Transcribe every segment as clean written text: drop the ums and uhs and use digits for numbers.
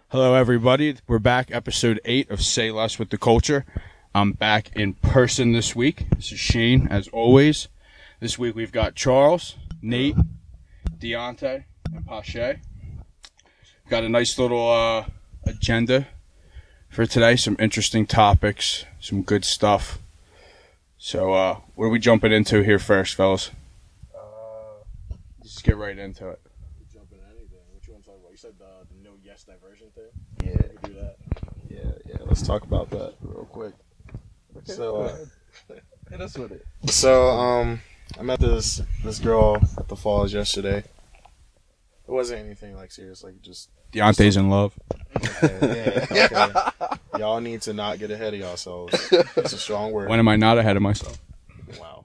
Hello, everybody. We're back, episode 8 of Say Less with the Culture. I'm back in person this week. This is Shane, as always. This week we've got Charles, Nate, Deontay, and Pache. Got a nice little agenda for today. Some interesting topics, some good stuff. So, what are we jumping into here first, fellas? Just get right into it. Jump into anything. What you want to talk about? You said the no yes diversion thing? Yeah. We can do that. Yeah. Let's talk about that real quick. Okay. So, Hit us with it. I met this girl at the falls yesterday. It wasn't anything like serious, like just Deontay's in love. okay. Y'all need to not get ahead of yourselves. It's a strong word. When am I not ahead of myself? Wow.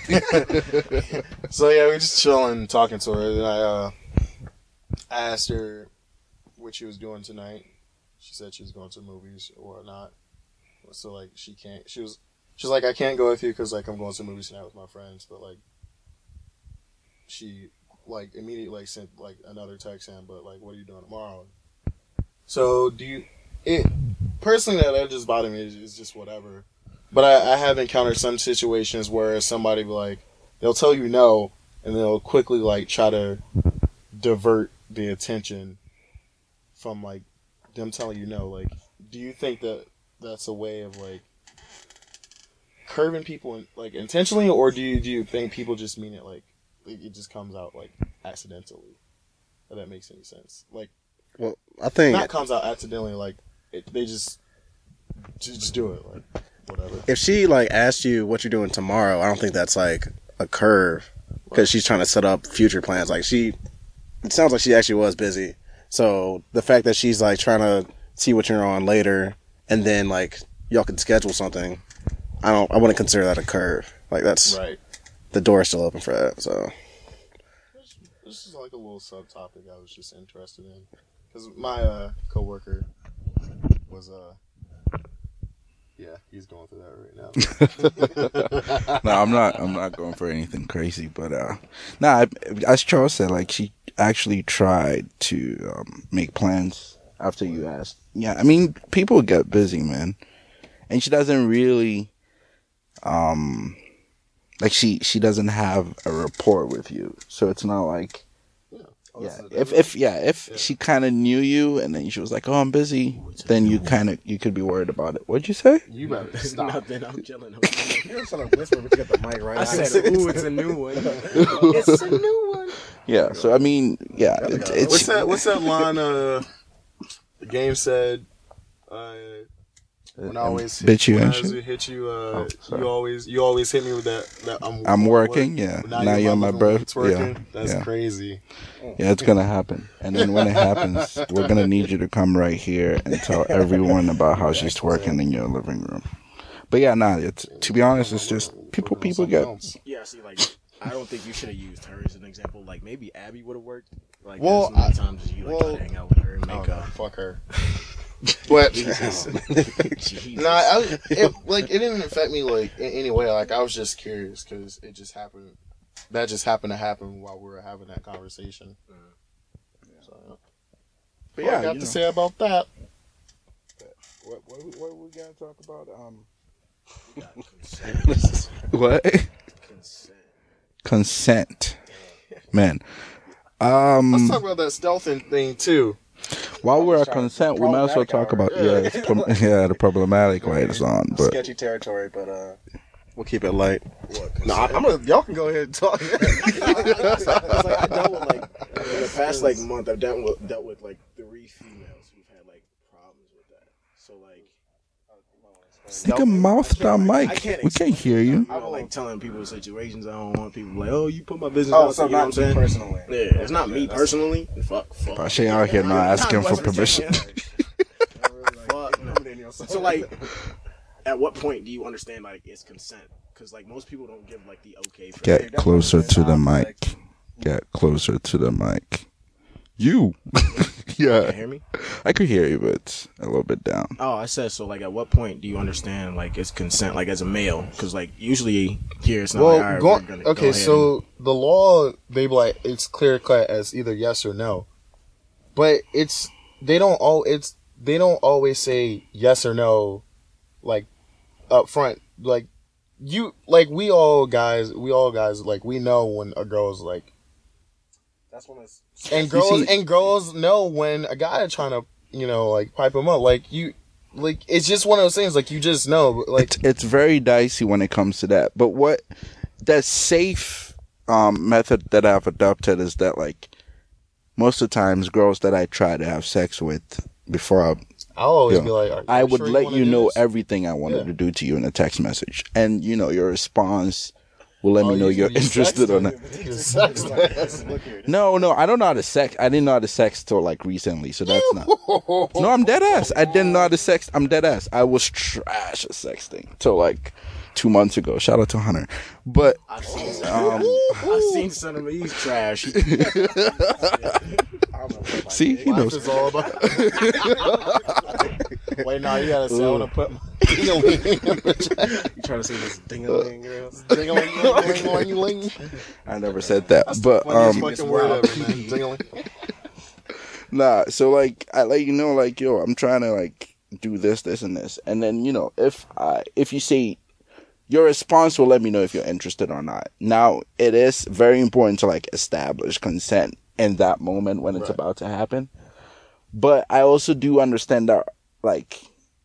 So yeah, we just chilling, talking to her, and I asked her what she was doing tonight. She said she was going to movies or whatnot. So like she was like, I can't go with you because like I'm going to movies tonight with my friends. But like she like immediately like sent like another text in, but like, what are you doing tomorrow? So personally that just bothered me. It's just whatever. But I have encountered some situations where somebody be like, they'll tell you no, and they'll quickly like try to divert the attention from like them telling you no. Like, do you think that that's a way of like curving people like intentionally, or do you think people just mean it like it just comes out like accidentally? If that makes any sense. Like, Well, I think not comes out accidentally. Like they just do it. Like whatever. if she like asked you what you're doing tomorrow, I don't think that's like a curve because she's trying to set up future plans. Like it sounds like she actually was busy. So the fact that she's like trying to see what you're on later, and then like y'all can schedule something, I wouldn't consider that a curve. Like that's Right. The door is still open for that. So This is like a little subtopic I was just interested in because my coworker was yeah, he's going through that right now. No, I'm not going for anything crazy, but as Charles said, like she actually tried to make plans after you asked. Yeah, I mean, people get busy, man, and she doesn't really, like she doesn't have a rapport with you, so it's not like. If she kind of knew you and then she was like, "Oh, I'm busy," then you could be worried about it. What'd you say? You better stop. Nothing. I'm chilling. You're trying to whisper, but you got the mic right. I said, "Ooh, it's a new one." It's a new one. Yeah. So I mean, yeah. It's What's that line? The game said. When I always bitch you when and I shit. hit you, sorry. you always hit me with that I'm working, yeah. Now you're my birth. twerking. Yeah, That's yeah. crazy. Yeah, it's gonna happen. And then when it happens, we're gonna need you to come right here and tell everyone about how she's twerking in your living room. But yeah, to be honest, it's just people get. Yeah, see, like, I don't think you should have used her as an example. Like, maybe Abby would have worked. Like, Well, as many times as you like try to hang out with her and make Fuck her. But Jesus. it didn't affect me like in any way. Like I was just curious because it just happened. That just happened to happen while we were having that conversation. So, but yeah, I got to say about that. What we gonna talk about? consent. What? Consent, man. Let's talk about that stealthing thing too. While we're at consent, we might as well talk about the problematic lights on, but sketchy territory, but we'll keep it light. Y'all can go ahead and talk. I dealt with like in the past like month. I've dealt with like 3 females who've had like problems with that. So like, stick a mouth to the mic. We can't hear you. I don't like telling people situations. I don't want people like, oh, you put my business out. So You know what I'm not saying? personally. Yeah, it's not me personally. Fuck. Pache out here not asking for permission. Fuck. No. So like, at what point do you understand like it's consent? Because like most people don't give like the okay for Get closer to the mic. Get closer to the mic. You. Yeah. Can you hear me? I could hear you, but a little bit down. Oh, I said so. Like, at what point do you understand like it's consent? Like as a male, because like usually here it's not. Well, like, all right, we're gonna go ahead so the law, they be like it's clear cut as either yes or no, but it's they don't always say yes or no, like up front. Like we all guys, like we know when a girl's like, That's when it's. and girls know when a guy is trying to, like pipe them up. Like it's just one of those things. Like you just know. Like it's very dicey when it comes to that. But what the safe method that I've adopted is that, like, most of the times girls that I try to have sex with before I'll always be like, I would sure let you know this? everything I wanted to do to you in a text message, and your response will let me know you're interested or not. No, I don't know how to sex. I didn't know how to sex till like recently, so that's not. No, I'm dead ass. I didn't know how to sex. I'm dead ass. I was trash at sexting till like 2 months ago. Shout out to Hunter. But I've seen some of these trash. See, he Life knows. is all about. Wait, no, you gotta say, I wanna put my ding-a-ling in the chat. You trying to say this ding-a-ling, girl? Ding-a-ling-a-ling-a-ling. I never said that, but Funniest fucking word ever, man. Ding-a-ling. nah. So like, I let you know, like, yo, I'm trying to like do this, and this, and then if you say. Your response will let me know if you're interested or not. Now, it is very important to like establish consent in that moment when it's about to happen. But I also do understand that, like,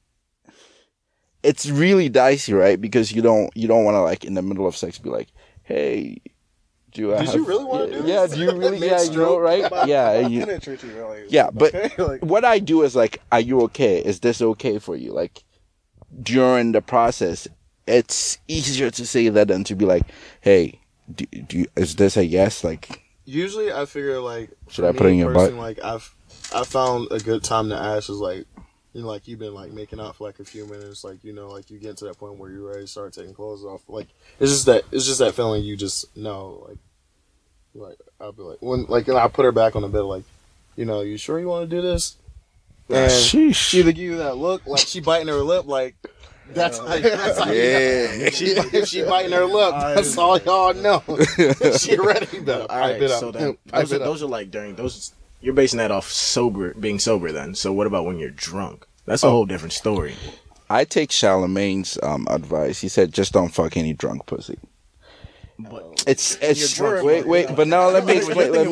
it's really dicey, right? Because you don't want to, like, in the middle of sex be like, hey, do you really want to do this? Yeah, do you really? Right? Yeah, but what I do is like, are you okay? Is this okay for you? Like, during the process, it's easier to say that than to be like, hey, is this a yes? Like, usually I figure like, should I put it in your butt? Like I found a good time to ask is like, like you've been like making out for like a few minutes, like like you get to that point where you're ready to start taking clothes off. Like it's just that feeling you just know. Like I'll be like when and I put her back on the bed like, you sure you want to do this? And she either give you that look like she biting her lip like. That's how if she biting her lip, that's all y'all know. She ready, but pipe it up. So those are like during those. You're basing that off being sober. Then, so what about when you're drunk? That's a whole different story. I take Charlemagne's advice. He said, just don't fuck any drunk pussy. But it's wait, but now let me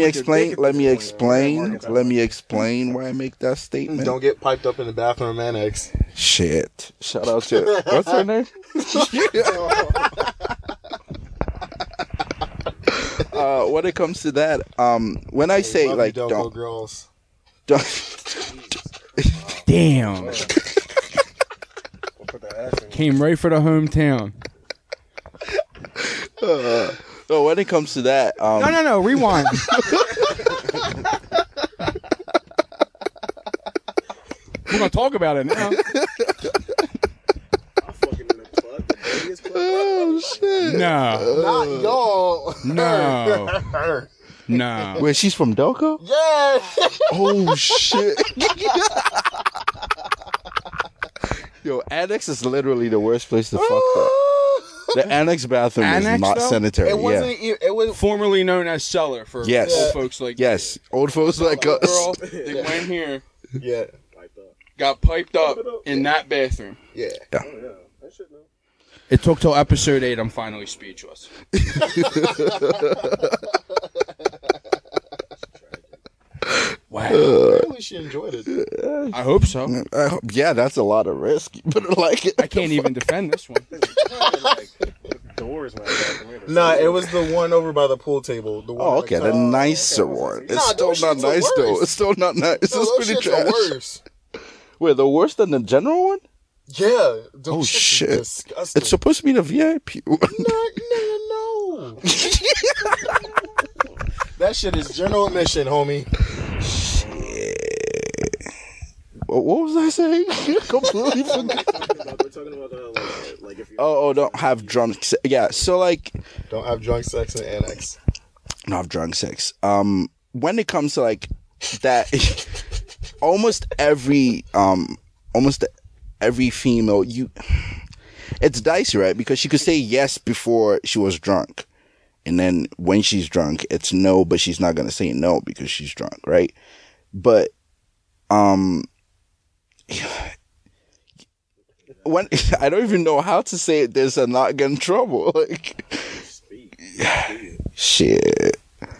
explain why I make that statement. Don't get piped up in the bathroom annex. Shit. Shout out to what's her name? When it comes to that, when I say like don't girls. Damn. Came right for the hometown. So when it comes to that, no, rewind. We're gonna talk about it now. Oh shit! No, not y'all. No. Wait, she's from Delco? Yeah. Oh shit! Yo, Annex is literally the worst place to fuck though. The Annex bathroom is not though? sanitary. It wasn't. It was Formerly known as cellar for old folks like old folks like us. Girl, they went here, yeah, got piped up in that bathroom. Yeah. It took till episode 8. I'm finally speechless. Wow. Apparently she enjoyed it. I hope so. Yeah, that's a lot of risk. But like, I can't even defend this one. Doors. Nah, it was the one over by the pool table. The one oh, okay, the nicer one. It's still not nice though. It's still not nice. It's pretty trash. Worse. Wait, the worse than the general one? Yeah. Oh shit! Disgusting. It's supposed to be the VIP one. No. That shit is general admission, homie. Shit. What was I saying? Completely forgot. We're talking about like if you. Don't have drunk sex. Yeah, so like. Don't have drunk sex in the annex. Don't have drunk sex. When it comes to like that, almost every female, it's dicey, right? Because she could say yes before she was drunk. And then when she's drunk, it's no, but she's not going to say no because she's drunk, right? But when I don't even know how to say it this and not get in trouble. Like, shit.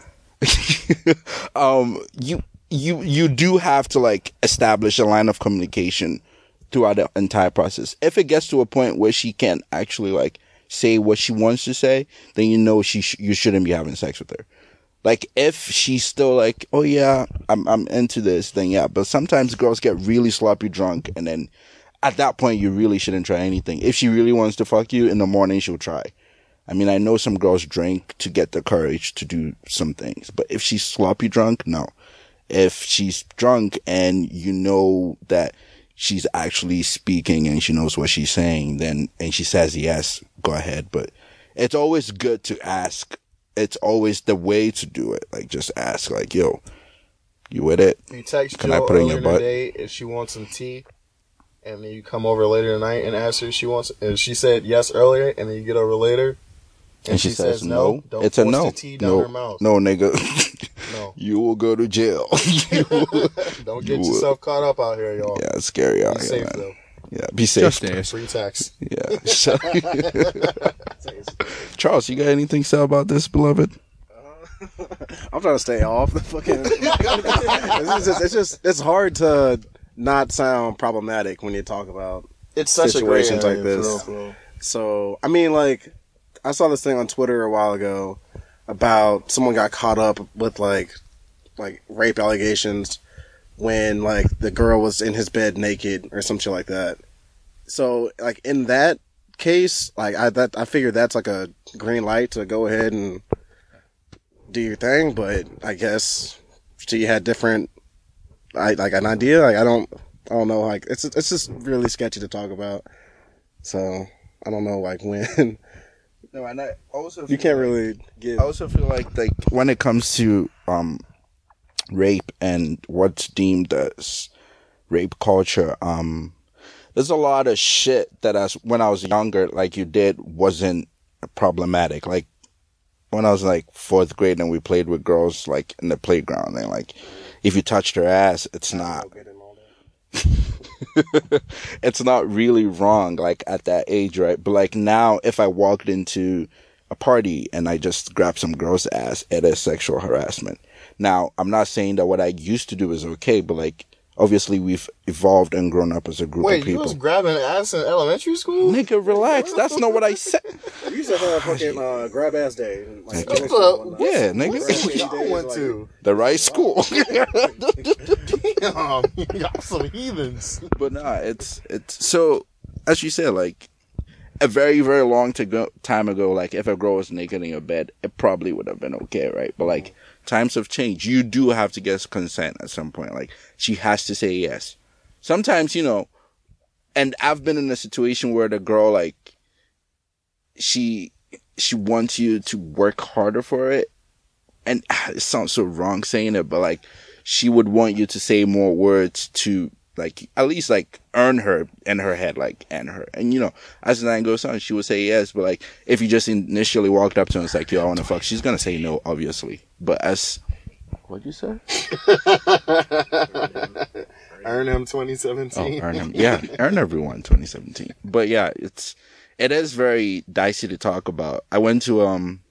You do have to like establish a line of communication throughout the entire process. If it gets to a point where she can't actually like say what she wants to say, then you know you shouldn't be having sex with her. Like if she's still like, oh yeah, I'm into this, then yeah. But sometimes girls get really sloppy drunk, and then at that point you really shouldn't try anything. If she really wants to fuck you in the morning, she'll try. I mean, I know some girls drink to get the courage to do some things, but if she's sloppy drunk, no. If she's drunk and you know that she's actually speaking and she knows what she's saying, then, and she says yes, go ahead. But it's always good to ask. It's always the way to do it. Like, just ask, like, yo, you with it? You text Can Jill I put it in earlier your in the butt? day if she wants some tea, and then you come over later tonight and ask her if she wants. If she said yes earlier, and then you get over later, And she says no. don't It's a force no. the tea down her mouth. No, nigga. No. You will go to jail. Don't get yourself caught up out here, y'all. Yeah, it's scary out Be here, safe, man. though. Yeah, be safe. Just ask. Free tax. Yeah. Charles, you got anything to say about this, beloved? I'm trying to stay off the fucking. It's hard to not sound problematic when you talk about It's such a great situations area, like this. For real. So, I mean, like, I saw this thing on Twitter a while ago about someone got caught up with like rape allegations when like the girl was in his bed naked or some shit like that. So, like in that case, like I figured that's like a green light to go ahead and do your thing. But I guess she had different, like an idea. Like I don't know. Like it's just really sketchy to talk about. So I don't know. Like when. No, and I also You can't really give. I also feel like when it comes to rape and what's deemed as rape culture, there's a lot of shit that when I was younger, like you did, wasn't problematic. Like when I was like 4th grade and we played with girls like in the playground, and like if you touched her ass, it's not. It's not really wrong, like at that age, right? But like now, if I walked into a party and I just grabbed some girl's ass, it is sexual harassment. Now, I'm not saying that what I used to do is okay, but like obviously we've evolved and grown up as a group of Wait, you people. was grabbing ass in elementary school? Nigga, relax. That's not what I said. We used to have fucking grab ass day. Like, What the- Yeah, What nigga. school y'all went to? The right school. Damn, y'all some heathens. But nah, it's so as you said, like a very, very long time ago, like if a girl was naked in your bed, it probably would have been okay, right? But like times have changed. You do have to get consent at some point. Like she has to say yes. Sometimes, you know, and I've been in a situation where the girl like she wants you to work harder for it. And it sounds so wrong saying it, but like she would want you to say more words to like at least like earn her in her head, like and her. And you know, as the night goes on, she would say yes, but like if you just initially walked up to her and was like, yo, I wanna fuck, she's gonna say no, obviously. But as what'd you say? Earn him 2017. Oh, earn him. Yeah, earn everyone 2017. But yeah, it is very dicey to talk about. I went to an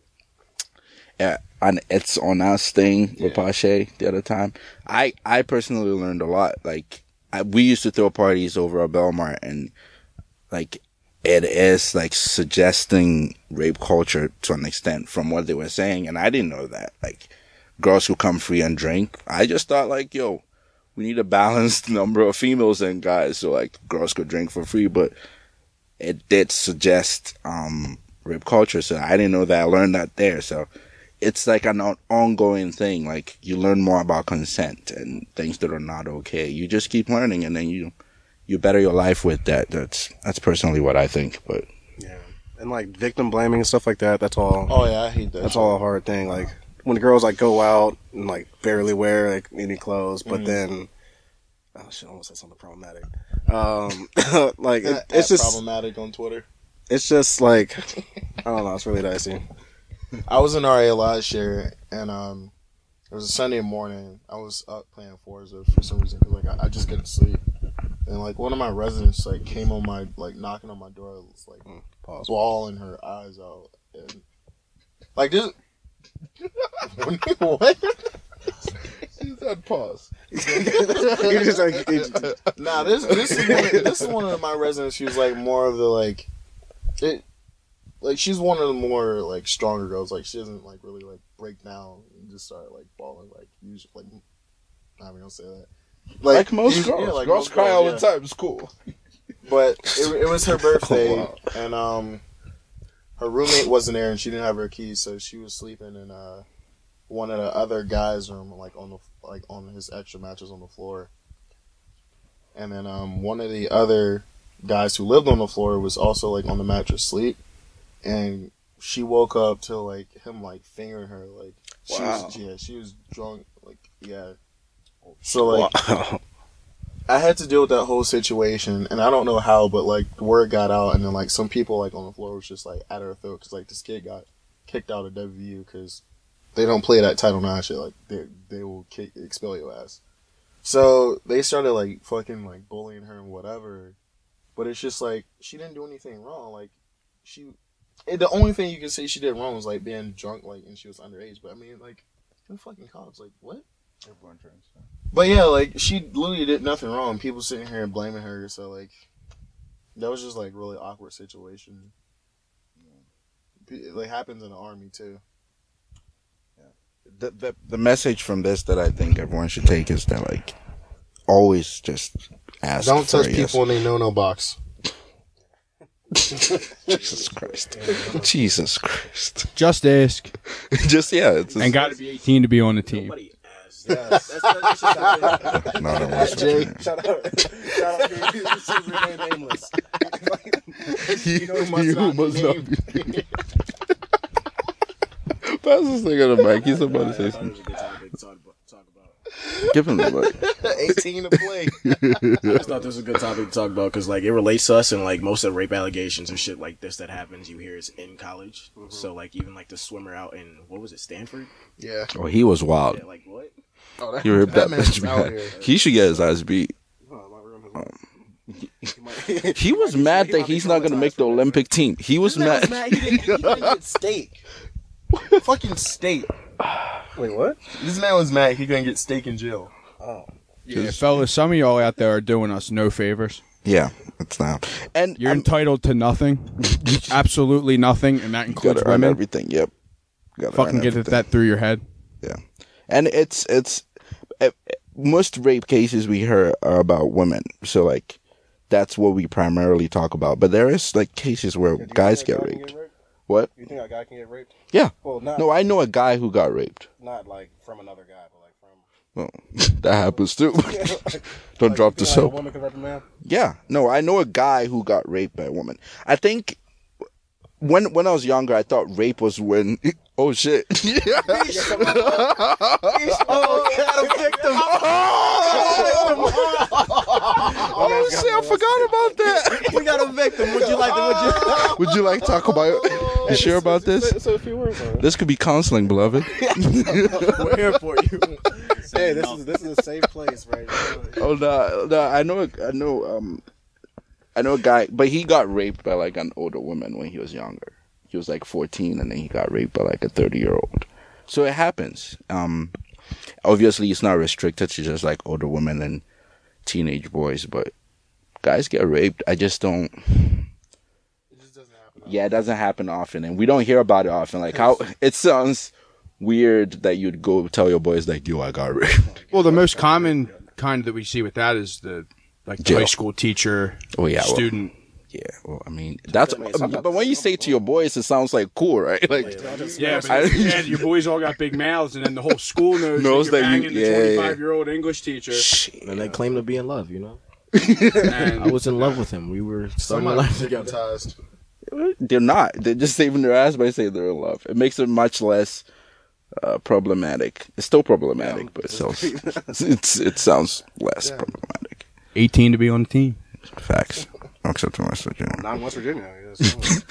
It's On Us thing with Pache the other time. I personally learned a lot. Like we used to throw parties over at Belmar, and like it is like suggesting rape culture to an extent from what they were saying, and I didn't know that. Like girls who come free and drink. I just thought like, yo, we need a balanced number of females and guys so like girls could drink for free, but it did suggest rape culture, so I didn't know that. I learned that there. So it's like an ongoing thing. Like you learn more about consent and things that are not okay. You just keep learning, and then you better your life with that. That's personally what I think. But Yeah, and like victim blaming and stuff like that. That's all. Oh yeah, I hate that. That's all a hard thing. Like when the girls like go out and like barely wear like any clothes, but then oh shit, I almost said something problematic. Like it's just problematic on Twitter. It's just like I don't know. It's really dicey. I was in RA last year, and It was a Sunday morning. I was up playing Forza for some reason because like I just couldn't sleep, and like one of my residents like came on my like knocking on my door, it was like bawling her eyes out, and like this. What? She said pause. You're just like, Nah, this is one of my residents. She was like more of the like, it, like she's one of the more like stronger girls. Like she doesn't like really like break down and just start like bawling like usually. Like I'm not even gonna say that. Like most girls, yeah, like girls most cry girls, all yeah. the time. It's cool. But it was her birthday, Oh, wow. and her roommate wasn't there, and she didn't have her keys, so she was sleeping in one of the other guys' room, like on his extra mattress on the floor. And then one of the other guys who lived on the floor was also like on the mattress asleep, and she woke up to like him like fingering her, like she was drunk, like yeah. So like wow. I had to deal with that whole situation, and I don't know how, but like word got out, and then like some people like on the floor was just like at her throat because like this kid got kicked out of WVU because they don't play that Title IX shit. Like they will expel your ass. So they started like fucking like bullying her and whatever, but it's just like she didn't do anything wrong. Like the only thing you can say she did wrong was like being drunk, like, and she was underage. But I mean, like, the fucking cops, like, what? But yeah, like she literally did nothing wrong. People sitting here and blaming her, so like that was just like really awkward situation. It like happens in the Army too. The message from this that I think everyone should take is that like always just ask. Don't for touch a yes. people in a no box. Jesus Christ. Jesus Christ. Just ask. Just it's And got to be 18 to be on the team. Nobody asked. That's not a West Jay. Virginia. Shout out, this is remain nameless. You must not be. Pass this thing on the mic. He's about to say It something. was a good topic to talk about. Give him the mic. 18 to play. I just thought this was a good topic to talk about because like it relates to us, and like most of the rape allegations and shit like this that happens, you hear is in college. So like even like the swimmer out in what was it, Stanford? Yeah. Oh, he was wild. Yeah, like what? He ripped that man's bitch out behind. here. He should get his ass beat. He was mad that he's not going to make the Olympic team. He was mad. He didn't get steak. Fucking steak. Wait, what? This man was mad he couldn't get steak in jail. Oh. Yeah, fellas, some of y'all out there are doing us no favors. Yeah, it's not. And You're entitled to nothing. Absolutely nothing, and that includes gotta earn women. everything. Yep. Gotta Fucking earn get everything. that through your head. Yeah, and it's most rape cases we hear are about women. So like, that's what we primarily talk about. But there is like cases where Do you guys think a get guy can raped. What? You think a guy can get raped? Yeah. Well, not No, I know a guy who got raped. not like from another guy, but like from. Well, that happens too. Don't drop the you think, like, a soap. woman can rape a man? Yeah. No, I know a guy who got raped by a woman. I think when I was younger, I thought rape was when. Oh shit! Oh shit! I forgot about that. We got a victim. Would you like to? Would you like to talk about it? You sure about this? So a few words on it. This could be counseling, beloved. We're here for you. Hey, this is a safe place, right? Oh no! I know a guy, but he got raped by like an older woman when he was younger. He was like 14, and then he got raped by like a 30-year-old. So it happens. Obviously, it's not restricted to just like older women and teenage boys, but guys get raped. I just don't. It just doesn't happen. Yeah, it doesn't happen often, and we don't hear about it often. Like how it sounds weird that you'd go tell your boys like, "Yo, I got raped." Well, the most common kind that we see with that is the Jail. high school teacher, Oh yeah, well, student. yeah. Well, I mean, that's. But when you say it to your boys, it sounds like cool, right? Like, Yeah, but I- yeah, your boys all got big mouths, and then the whole school knows Knows that that you're you- banging the yeah. 25-year-old English teacher. And they claim to be in love, you know? And I was in love with him. We were starting a Somebody life should together. get ties. they're not. They're just saving their ass by saying they're in love. It makes it much less problematic. It's still problematic, but it sounds less problematic. 18 to be on the team. Facts. Except in West Virginia. Not in West Virginia. Yes.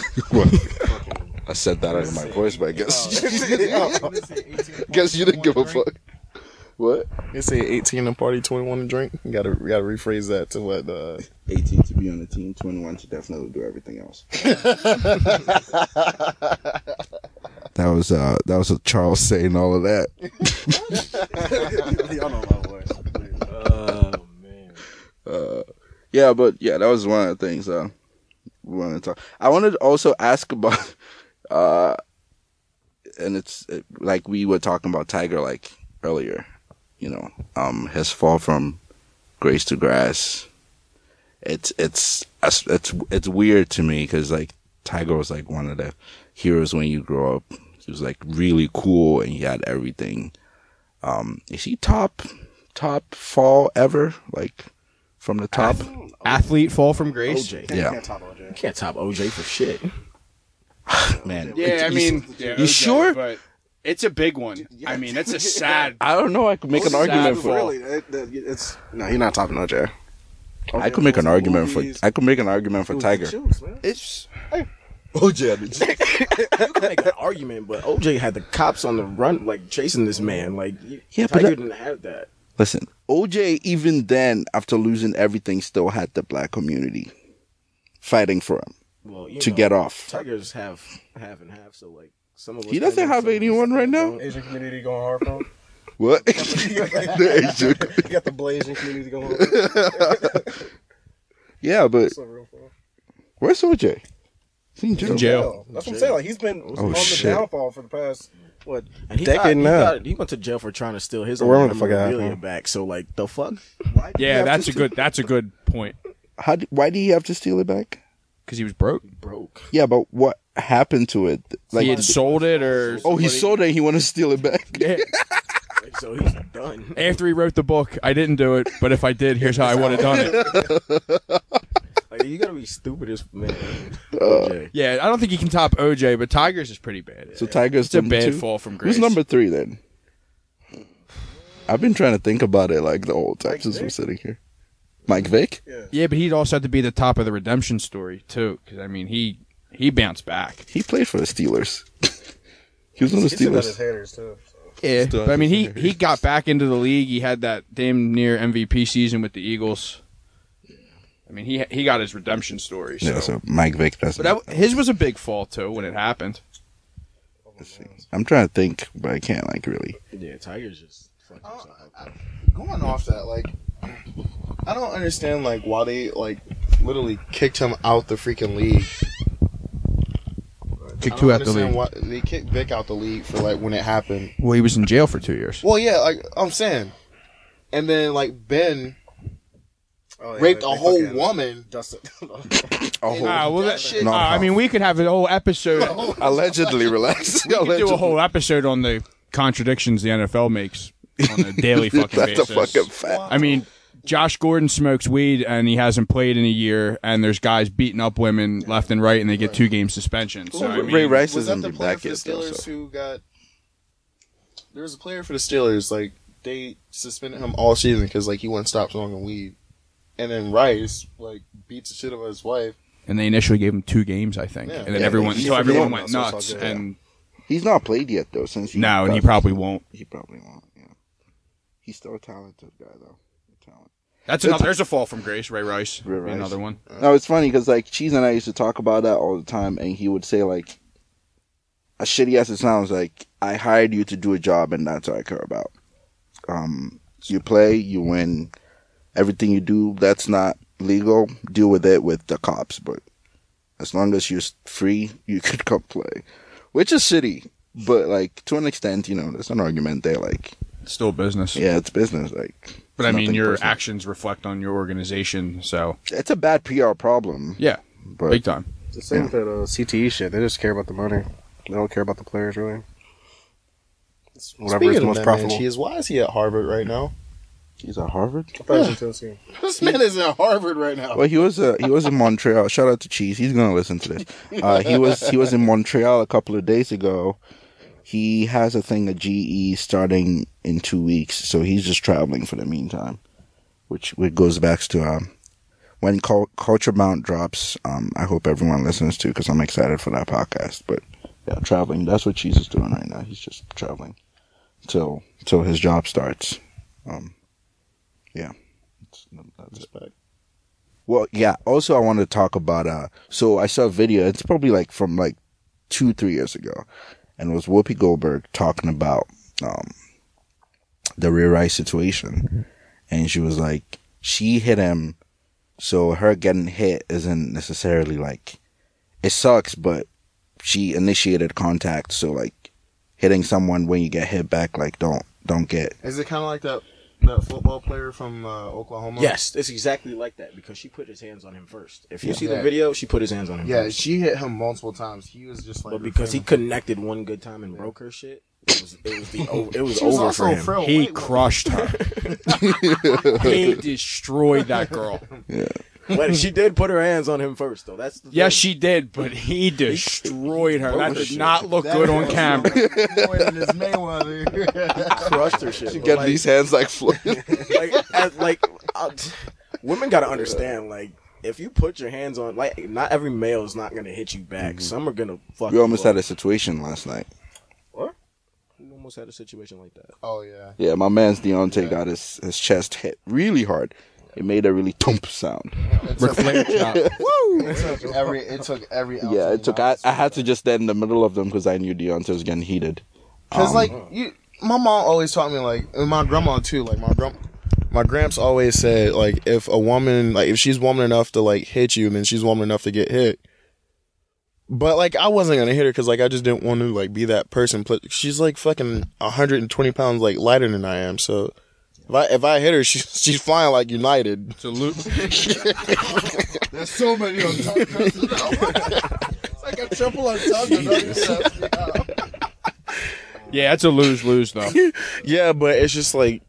I said that out of my voice, but I guess guess you didn't give a fuck. What? You say 18 and party, 21 and drink. You gotta rephrase that to what? 18 to be on the team, 21 to definitely do everything else. That was a Charles saying all of that. Y'all know my voice. Oh man. Yeah, but yeah, that was one of the things we wanted to talk. I wanted to also ask about, and it's like we were talking about Tiger like earlier, you know, his fall from grace to grass. It's weird to me because like Tiger was like one of the heroes when you grow up. He was like really cool and he had everything. Is he top fall ever? Like from the top? Athlete fall from grace. OJ. Yeah. You can't top OJ for shit. Man. Yeah, I mean, you sure? But it's a big one. I mean, it's a sad. I don't know. I could make an argument for. Really, it's no. You're not topping OJ. I could make an argument for. I could make an argument for Tiger. It's OJ. You can make an argument, but OJ had the cops on the run, like chasing this man. Like, Yeah, but Tiger didn't have that. Listen, OJ even then, after losing everything, still had the black community fighting for him Well, to get off. Tigers have and have. So like some of us. He doesn't have anyone right now. Asian community going hard for him. What? You got the Blasian community going hard. Yeah, but So real for him. where's OJ? He's in jail. Jail. That's what I'm saying. Like he's been on the shit. downfall for the past And decade now. he went to jail for trying to steal his Where own the fuck memorabilia happened? back. So like the fuck. Yeah, that's a good point. Why did he have to steal it back? Because he was broke. Broke. Yeah, but what happened to it? Like, He had sold it, or oh, he sold it and he wanted to steal it back. Yeah. So he's done. After he wrote the book, I didn't do it, but if I did, here's how I would have done it. Like you gotta be stupid as man. OJ. Yeah, I don't think he can top OJ, but Tiger's is pretty bad. So Tiger's It's a number bad 2? fall from grace. Who's number 3 then? I've been trying to think about it like the whole time since we're sitting here. Mike Vick? Yeah, but he'd also have to be the top of the redemption story too, because I mean he bounced back. He played for the Steelers. He was on the He's still got his Steelers. haters too. So. Yeah, Still but I mean has he got back into the league. He had that damn near MVP season with the Eagles. I mean he got his redemption story. So. Yeah, so Mike Vick doesn't. But his was a big fall too when it happened. I'm trying to think, but I can't like really. Yeah, Tiger's just fucked himself up. Going off that, like, I don't understand like why they like literally kicked him out the freaking league. Kicked I two don't out the understand league. why they kicked Vic out the league for like when it happened. Well, he was in jail for 2 years. Well, yeah, like I'm saying, and then like Ben Oh, yeah, raped they a whole fucking- woman. Justin. Shit. I mean, we could have a whole episode. Allegedly, relax. We could do a whole episode on the contradictions the NFL makes on a daily fucking That's basis. a fucking fact. I mean, Josh Gordon smokes weed and he hasn't played in a year, and there's guys beating up women left and right, and they get 2-game suspension. So I mean, Ray Rice Was that isn't the be player back for the yet, though. Steelers So. who got? There was a player for the Steelers. Like they suspended him all season because like he wouldn't stop smoking weed, and then Rice like beats the shit out of his wife. and they initially gave him 2 games, I think, Yeah. and then Yeah, everyone he's until everyone forgetting went now, so nuts. it's all good. And He's not played yet though. Since he no, and he got- probably won't. He probably won't. Yeah, he's still a talented guy though. Talent. That's another. There's a fall from grace. Ray Rice, Ray Rice. another one. No, it's funny because like Cheese and I used to talk about that all the time, and he would say like, as shitty as it sounds, like I hired you to do a job, and that's all I care about. You play, you win. Everything you do that's not legal, deal with it with the cops. But as long as you're free, you could come play, which is shitty. But like to an extent, you know, there's an argument there. Like, Still business. yeah, it's business. Like, But I it's mean, nothing your personal. actions reflect on your organization. So It's a bad PR problem. yeah, But big time. It's the same with that CTE shit. They just care about the money. They don't care about the players, really. It's whatever Speaking is of most that, profitable. man, Cheese, why is he at Harvard right now? he's at Harvard. I thought he was in Tennessee. This man is at Harvard right now. Well, he was in Montreal. Shout out to Cheese. He's gonna listen to this. He was in Montreal a couple of days ago. He has a thing at GE starting in 2 weeks, so he's just traveling for the meantime. Which goes back to when Culture Bound drops. I hope everyone listens to because I'm excited for that podcast. But yeah, traveling. That's what Cheese is doing right now. He's just traveling till his job starts. Yeah, that's it. Well, yeah. Also, I want to talk about. So I saw a video. It's probably like from like 2-3 years ago, and it was Whoopi Goldberg talking about the Ray Rice situation, and she was like, she hit him, so her getting hit isn't necessarily like, it sucks, but she initiated contact, so like hitting someone when you get hit back, like don't get. Is it kind of like that football player from Oklahoma? Yes, it's exactly like that because she put his hands on him first. If you see the video, she put his hands on him first. She hit him multiple times. He was just like, but because he connected one good time and broke her shit, it was She was over also for a him. frail He white woman. crushed her. He destroyed that girl. But she did put her hands on him first, though. That's the thing. Yes, she did, but he destroyed her. That did shit. not look good on camera. More than his Mayweather. crushed her shit. She but get like- these hands like floating. Women gotta understand, like, if you put your hands on, like, not every male is not gonna hit you back. Some are gonna fuck. We almost you had up. a situation last night. What? We almost had a situation like that. Oh yeah. Yeah, my man's Deontay got his chest hit really hard. It made a really thump sound. Ric Flair chop. It took every. ounce Yeah, of it took. my I had to just stand in the middle of them because I knew Deontay was getting heated. Cause my mom always taught me like, and my grandma too. Like my gramps always said like, if a woman like if she's woman enough to like hit you, then she's woman enough to get hit. But like I wasn't gonna hit her because like I just didn't want to like be that person. She's like fucking 120 pounds like lighter than I am. So if I hit her, she's flying like United. Salute. There's so many on top. It's like a triple on top. Yeah, it's a lose-lose, though. Yeah, but it's just like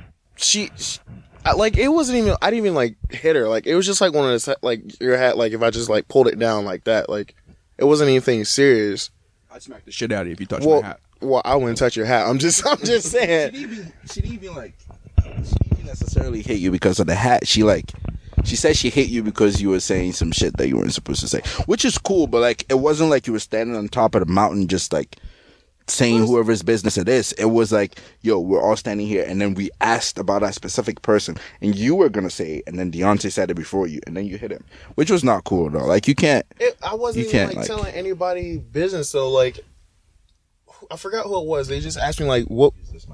like it wasn't even. I didn't even like hit her. Like it was just like one of those like your hat. Like if I just like pulled it down like that. Like it wasn't anything serious. I'd smack the shit out of you if you touch my hat. Well, I wouldn't touch your hat. I'm just saying. She didn't even necessarily hit you because of the hat. She said she hit you because you were saying some shit that you weren't supposed to say, which is cool. But like, it wasn't like you were standing on top of the mountain just like saying whoever's business it is. It was like, yo, we're all standing here, and then we asked about a specific person, and you were gonna say it, and then Deontay said it before you, and then you hit him, which was not cool though. Like you can't. I wasn't You even can't, like like- telling anybody business. So like, I forgot who it was. They just asked me like, what.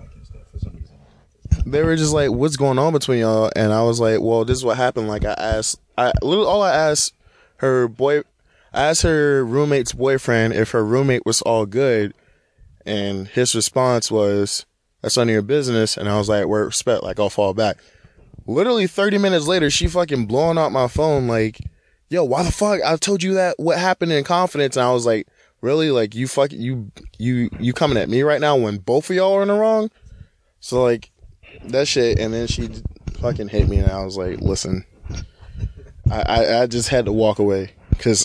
They were just like, what's going on between y'all? And I was like, well, this is what happened. Like I asked her roommate's boyfriend if her roommate was all good. And his response was, that's none of your business. And I was like, word, respect, like I'll fall back. Literally 30 minutes later, she fucking blowing out my phone like, yo, why the fuck? I told you that what happened in confidence. And I was like, really? Like you fucking, you coming at me right now when both of y'all are in the wrong? So like, that shit, and then she fucking hit me, and I was like, listen, I just had to walk away, because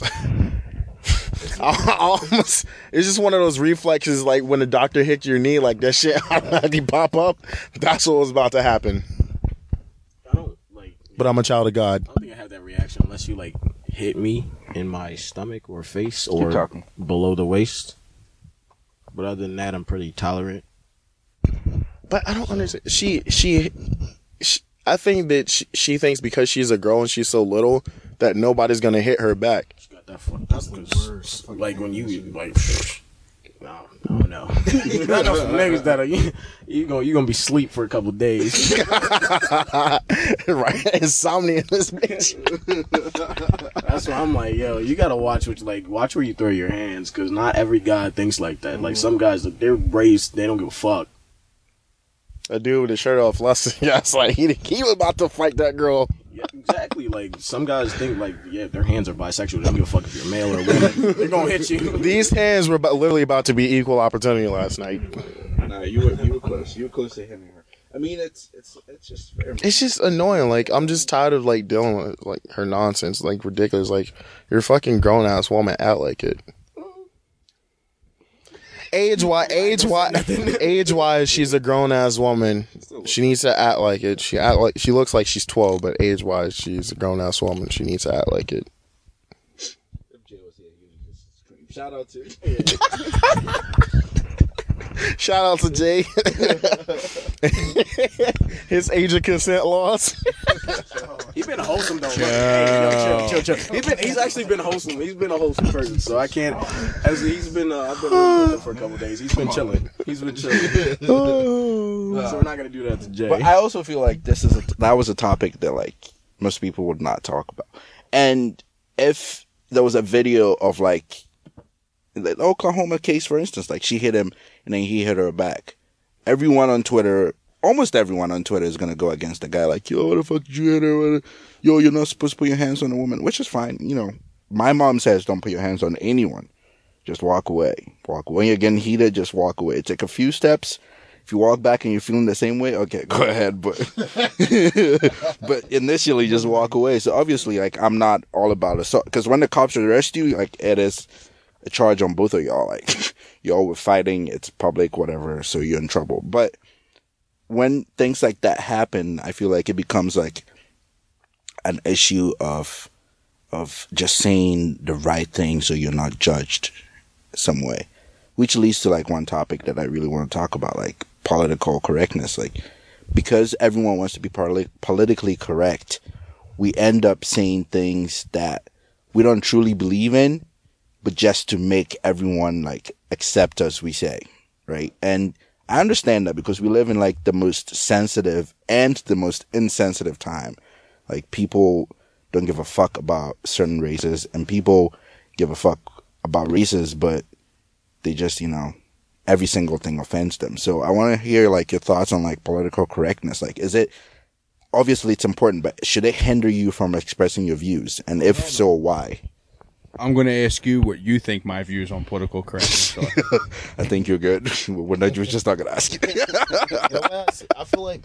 I almost, it's just one of those reflexes, like when the doctor hit your knee, like that shit automatically pop up. That's what was about to happen. I don't like. But I'm a child of God. I don't think I have that reaction unless you like hit me in my stomach or face or talking. below the waist. But other than that, I'm pretty tolerant. But I don't understand. She I think that she thinks because she's a girl and she's so little that nobody's gonna hit her back. She got that fucked up. 'Cause, like when you like, I don't know. I know some niggas that are you gonna be asleep for a couple days. Right? Insomnia in this bitch. That's why I'm like, yo, you gotta watch watch where you throw your hands, because not every guy thinks like that. Like some guys, they're raised, they don't give a fuck. A dude with his shirt off, lust. Yeah, it's like he was about to fight that girl. Yeah, exactly. Like some guys think like, yeah, their hands are bisexual. They don't give a fuck if you're male or woman. They're gonna hit you. These hands were literally about to be equal opportunity last night. Nah, you were close. You were close to hitting her. I mean, it's just fair. It's just annoying. Like I'm just tired of like dealing with like her nonsense. Like ridiculous. Like you're a fucking grown ass woman. Act like it. Age wise, she's a grown ass woman. She needs to act like it. She looks like she's 12, but age wise, she's a grown ass woman. She needs to act like it. Shout out to Shout out to Jay. His age of consent laws. He's been wholesome though. Hey, yo, chill. He's actually been wholesome. He's been a wholesome person, so I can't. I've been with him for a couple days. He's been chilling. So we're not gonna do that to Jay. But I also feel like that was a topic that like most people would not talk about. And if there was a video of like the Oklahoma case, for instance, like she hit him and then he hit her back, almost everyone on Twitter is gonna go against the guy. Like, yo, what the fuck did you hit her? Yo, you're not supposed to put your hands on a woman, which is fine. You know, my mom says don't put your hands on anyone. Just walk away. When you're getting heated, just walk away. Take a few steps. If you walk back and you're feeling the same way, okay, go ahead. But but initially, just walk away. So obviously, like, I'm not all about assault. Because when the cops arrest you, like, it is a charge on both of y'all. Like, y'all were fighting. It's public, whatever. So you're in trouble. But when things like that happen, I feel like it becomes like an issue of just saying the right thing so you're not judged some way. Which leads to like one topic that I really want to talk about, like political correctness. Like, because everyone wants to be politically correct, we end up saying things that we don't truly believe in, but just to make everyone like accept us, we say, right? And I understand that because we live in like the most sensitive and the most insensitive time. Like, people don't give a fuck about certain races, and people give a fuck about races, but they just, you know, every single thing offends them. So I want to hear like your thoughts on like political correctness. Like, obviously it's important, but should it hinder you from expressing your views? And if so, why? I'm going to ask you what you think my views on political correctness are. I think you're good. We're just not going to ask you. I feel like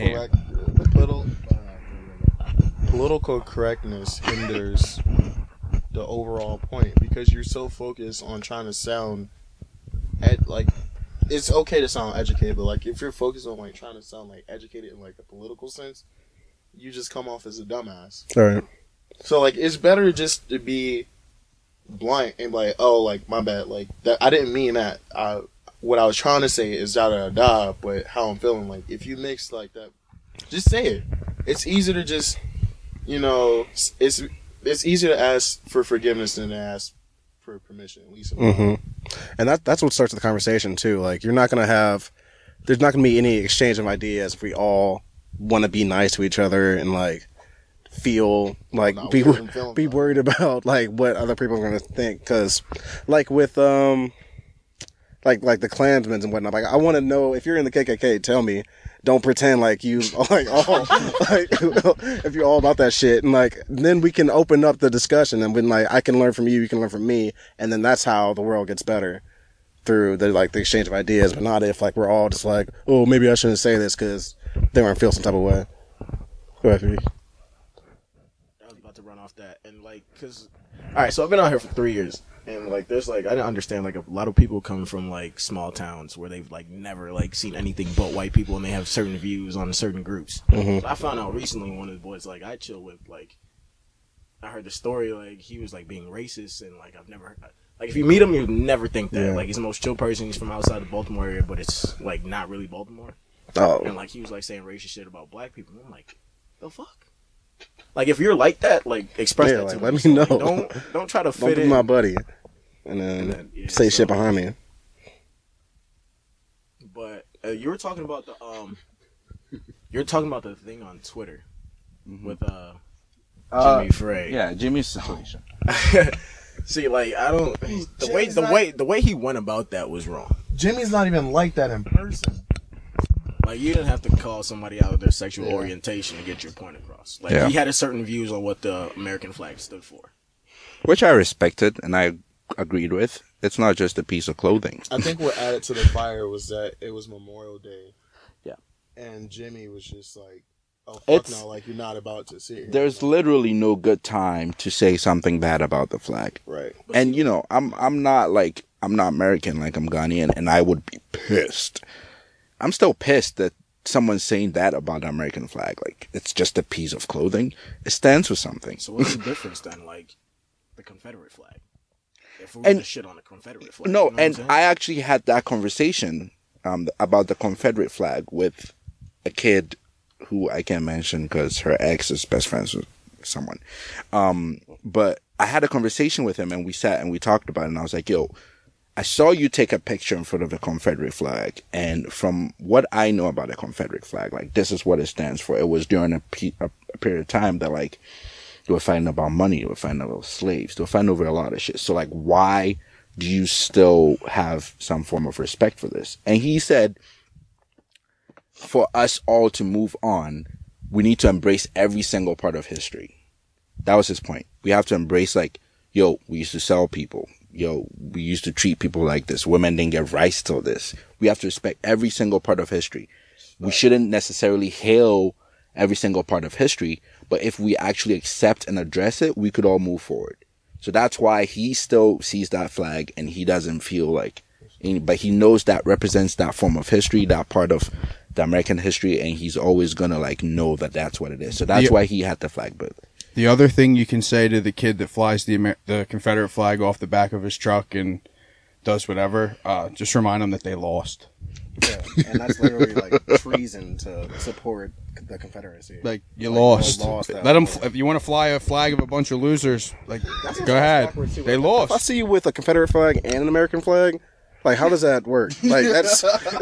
political correctness hinders the overall point, because you're so focused on trying to sound like, it's okay to sound educated, but like if you're focused on like trying to sound like educated in like a political sense, you just come off as a dumbass. All right. So like, it's better just to be blunt and like, oh, like, my bad, like that, I didn't mean that. What I was trying to say is da da da, but how I'm feeling. Like, if you mix like that, just say it. It's easier to just, you know, it's easier to ask for forgiveness than to ask for permission, at least. Mm-hmm. And that's what starts the conversation too. Like, there's not gonna be any exchange of ideas if we all want to be nice to each other and like feel like be worried about like what other people are gonna think. Because like with like the Klansmen and whatnot, like, I want to know, if you're in the KKK, tell me. Don't pretend like you like all like if you're all about that shit, and like then we can open up the discussion, and when like I can learn from you, you can learn from me, and then that's how the world gets better, through the exchange of ideas, but not if like we're all just like, oh, maybe I shouldn't say this because they might feel some type of way. Go ahead, Phoebe. I was about to run off that, and like, cause all right, so I've been out here for 3 years. And like, there's like, I didn't understand, like, a lot of people come from like small towns where they've like never like seen anything but white people, and they have certain views on certain groups. Mm-hmm. So I found out recently, one of the boys like I chill with, like, I heard the story, like he was like being racist, and like I've never heard, like, if you meet him, you'd never think that. Yeah. Like, he's the most chill person. He's from outside the Baltimore area, but it's like not really Baltimore. Oh. And like, he was like saying racist shit about black people. And I'm like, the fuck? Like, if you're like that, like, express that to me. Let me know. Like, don't try to fit Don't be in. my buddy. And then say shit behind me. But you were talking about the thing on Twitter with Jimmy Frey. Yeah, Jimmy's situation. See, like, I don't, the way he went about that was wrong. Jimmy's not even like that in person. Like, you didn't have to call somebody out of their sexual orientation to get your point across. Like, he had a certain views on what the American flag stood for, which I respected and I agreed with. It's not just a piece of clothing. I think what added to the fire was that it was Memorial Day. Yeah. And Jimmy was just like, oh, fuck no, like, you're not about to sit here. There's literally no good time to say something bad about the flag. Right. And, you know, I'm not American, like, I'm Ghanaian, and I would be pissed. I'm still pissed that someone's saying that about the American flag. Like, it's just a piece of clothing. It stands for something. So what's the difference then, like, the Confederate flag? If we were to shit on the Confederate flag. No, you know and I actually had that conversation about the Confederate flag with a kid who I can't mention because her ex is best friends with someone. But I had a conversation with him and we sat and we talked about it, and I was like, yo, I saw you take a picture in front of the Confederate flag, and from what I know about the Confederate flag, like, this is what it stands for. It was during a period of time that, like, they were fighting about money, they were fighting about slaves, they were fighting over a lot of shit. So, like, why do you still have some form of respect for this? And he said, for us all to move on, we need to embrace every single part of history. That was his point. We have to embrace, like, yo, we used to sell people. Yo, we used to treat people like this. Women didn't get rights till this. We have to respect every single part of history. We shouldn't necessarily hail every single part of history, but if we actually accept and address it, we could all move forward. So that's why he still sees that flag and he doesn't feel like, but he knows that represents that form of history, that part of the American history, and he's always gonna, like, know that that's what it is. So that's why he had the flag. But the other thing you can say to the kid that flies the Confederate flag off the back of his truck and does whatever, just remind them that they lost. Yeah, and that's literally like treason to support the Confederacy. Like, you lost. Let them. If you want to fly a flag of a bunch of losers, like, go ahead. They lost. If I see you with a Confederate flag and an American flag, like, how does that work? Like, that's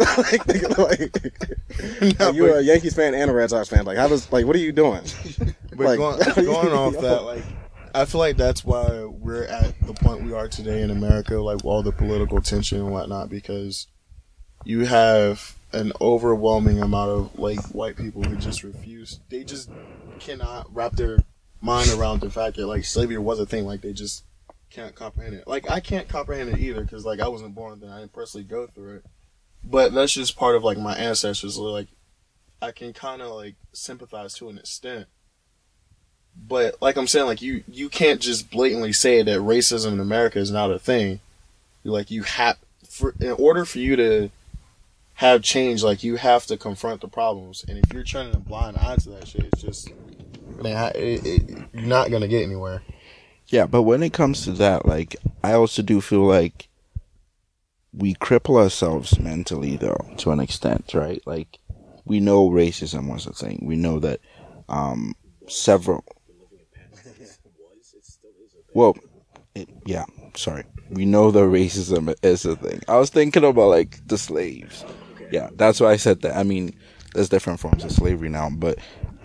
like you're a Yankees fan and a Red Sox fan. Like, how does, like, what are you doing? But Like, going off that, like, I feel like that's why we're at the point we are today in America, like, with all the political tension and whatnot, because you have an overwhelming amount of, like, white people who just refuse. They just cannot wrap their mind around the fact that, like, slavery was a thing. Like, they just can't comprehend it. Like, I can't comprehend it either because, like, I wasn't born then. I didn't personally go through it. But that's just part of, like, my ancestors. Like, I can kind of, like, sympathize to an extent. But, like I'm saying, like, you can't just blatantly say that racism in America is not a thing. Like, you have, in order for you to have change, like, you have to confront the problems. And if you're turning a blind eye to that shit, it's just, man, you're not going to get anywhere. yeah, but when it comes to that, like, I also do feel like we cripple ourselves mentally, though, to an extent, right? Like, we know racism was a thing. We know that several... Well, yeah, sorry. We know that racism is a thing. I was thinking about, like, the slaves. Yeah, that's why I said that. I mean, there's different forms of slavery now, but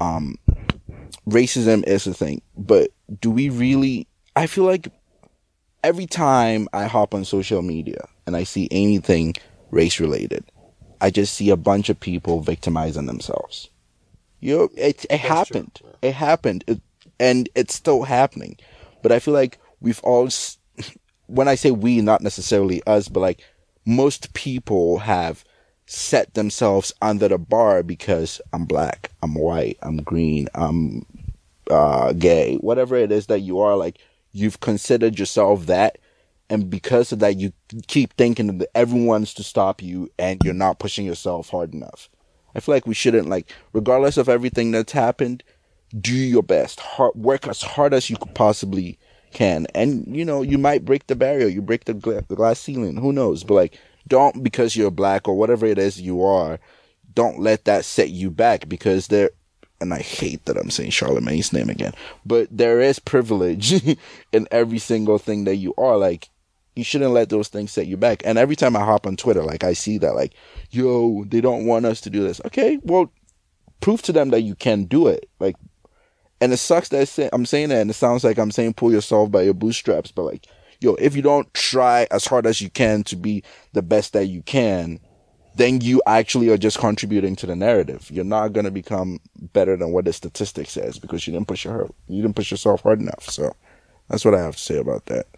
racism is a thing. But do we really... I feel like every time I hop on social media and I see anything race-related, I just see a bunch of people victimizing themselves. You know, it happened. True. It happened. And it's still happening. But I feel like we've all, when I say we, not necessarily us, but like most people have set themselves under the bar because I'm black, I'm white, I'm green, I'm gay, whatever it is that you are, like you've considered yourself that. And because of that, you keep thinking that everyone's to stop you and you're not pushing yourself hard enough. I feel like we shouldn't, like, regardless of everything that's happened, do your best. Work as hard as you could possibly can. And, you know, you might break the barrier. You break the glass ceiling. Who knows? But, like, don't, because you're black or whatever it is you are, don't let that set you back because there, and I hate that I'm saying Charlemagne's name again, but there is privilege in every single thing that you are. Like, you shouldn't let those things set you back. And every time I hop on Twitter, like, I see that, like, yo, they don't want us to do this. Okay, well, prove to them that you can do it. Like, and it sucks that I'm saying that, and it sounds like I'm saying pull yourself by your bootstraps, but like, yo, if you don't try as hard as you can to be the best that you can, then you actually are just contributing to the narrative. You're not going to become better than what the statistic says because you didn't push yourself hard enough. So that's what I have to say about that.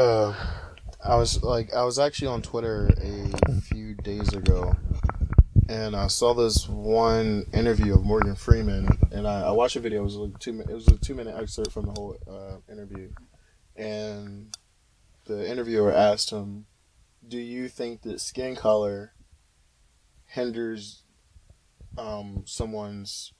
I was actually on Twitter a few days ago, and I saw this one interview of Morgan Freeman, and I watched a video. It was like it was a 2-minute excerpt from the whole interview, and the interviewer asked him, "Do you think that skin color hinders someone's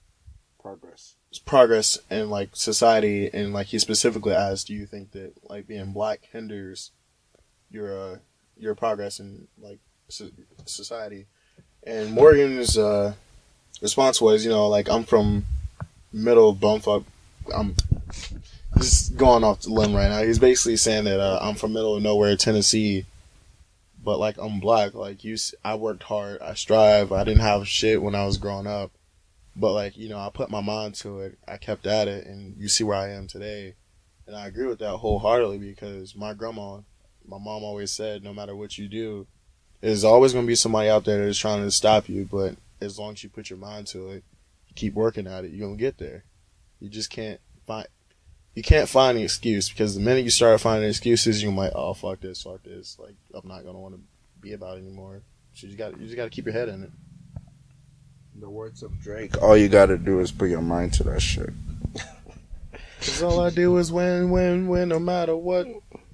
progress in like society?" And like he specifically asked, "Do you think that like being black hinders your progress in like society?" And Morgan's response was, like, I'm from middle of bumfuck. I'm just going off the limb right now. He's basically saying that I'm from middle of nowhere, Tennessee, but, like, I'm black. Like, I worked hard. I strive. I didn't have shit when I was growing up. But, like, I put my mind to it. I kept at it, and you see where I am today. And I agree with that wholeheartedly because my mom always said, no matter what you do, there's always going to be somebody out there that is trying to stop you. But as long as you put your mind to it, you keep working at it, you're going to get there. You just can't find an excuse because the minute you start finding excuses, you might, oh, fuck this. Like, I'm not going to want to be about it anymore. So you just got to keep your head in it. The words of Drake, all you gotta do is put your mind to that shit. Cause all I do is win, no matter what.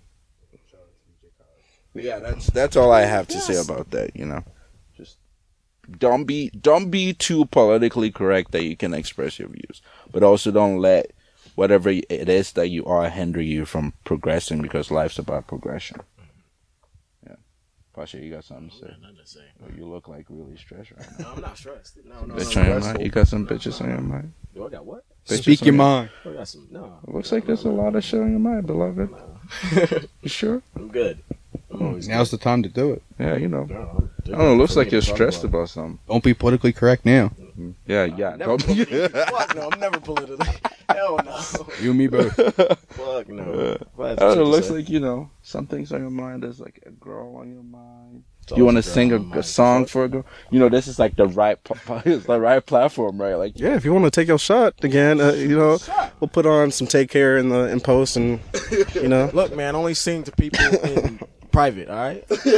Yeah, that's all I have to say about that, Just don't be too politically correct that you can express your views. But also don't let whatever it is that you are hinder you from progressing because life's about progression. Pasha, you got something to say? Nothing to say. Oh, you look like really stressed right now. No, I'm not stressed. No. Bitch on your mind? You got some bitches on your mind? Do I got what? Bitches Speak on your mind. I got some. No. It looks like there's a lot of shit on your mind, beloved. You sure? I'm good. I'm always Now's the time to do it. Yeah, good. I don't know. It looks like you're stressed about something. Don't be politically correct now. Yeah. Never Fuck no, I'm never politically. Hell no. You and me both. Fuck no. I don't know, it looks like, some things on your mind. There's like a girl on your mind. You want to sing a song for a girl? This is like the right platform, right? Like, Yeah, if you want to take your shot again, we'll put on some Take Care in post and, Look, man, only sing to people in private, all right? like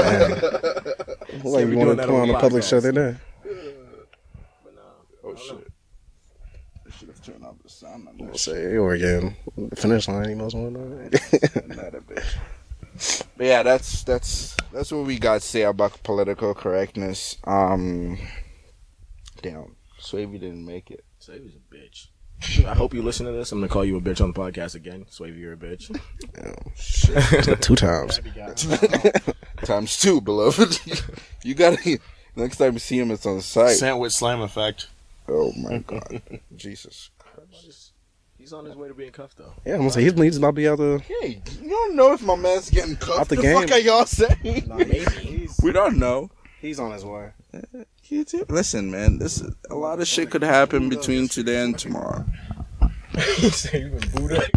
we want to put on a public show there. oh shit. I should have turned off the sound on We'll that. say, or again, the finish line, he knows what Not a bitch. But yeah, that's what we got to say about political correctness. Damn, Swavey didn't make it. Swavey's a bitch. I hope you listen to this. I'm going to call you a bitch on the podcast again. Swavey, you're a bitch. Shit. 2 times. Times 2, beloved. You gotta, next time you see him, it's on the site. Sandwich slam effect. Oh my god. Jesus Christ. He's on his way to being cuffed, though. Yeah, I'm gonna say he's about to be out the. Hey, you don't know if my man's getting cuffed. Out the the game. fuck are y'all saying? Nah, maybe. We don't know. He's on his way. Listen, man, a lot of shit could happen between today and tomorrow. He said he's been booed up.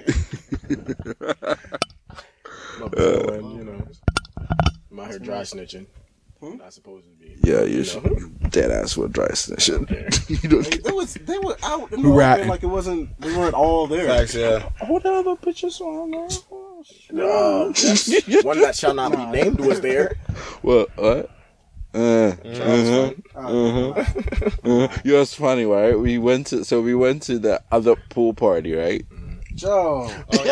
My bad, I'm out here dry snitching. Not supposed to be. Yeah, you should. Dead ass with dry snitching. You don't. They were out in Who ratting? like it wasn't. We weren't all there. Facts, yeah. Whatever bitches on there. One that shall not be named was there. What? You know what's funny, right? We went to the other pool party, right? Joe.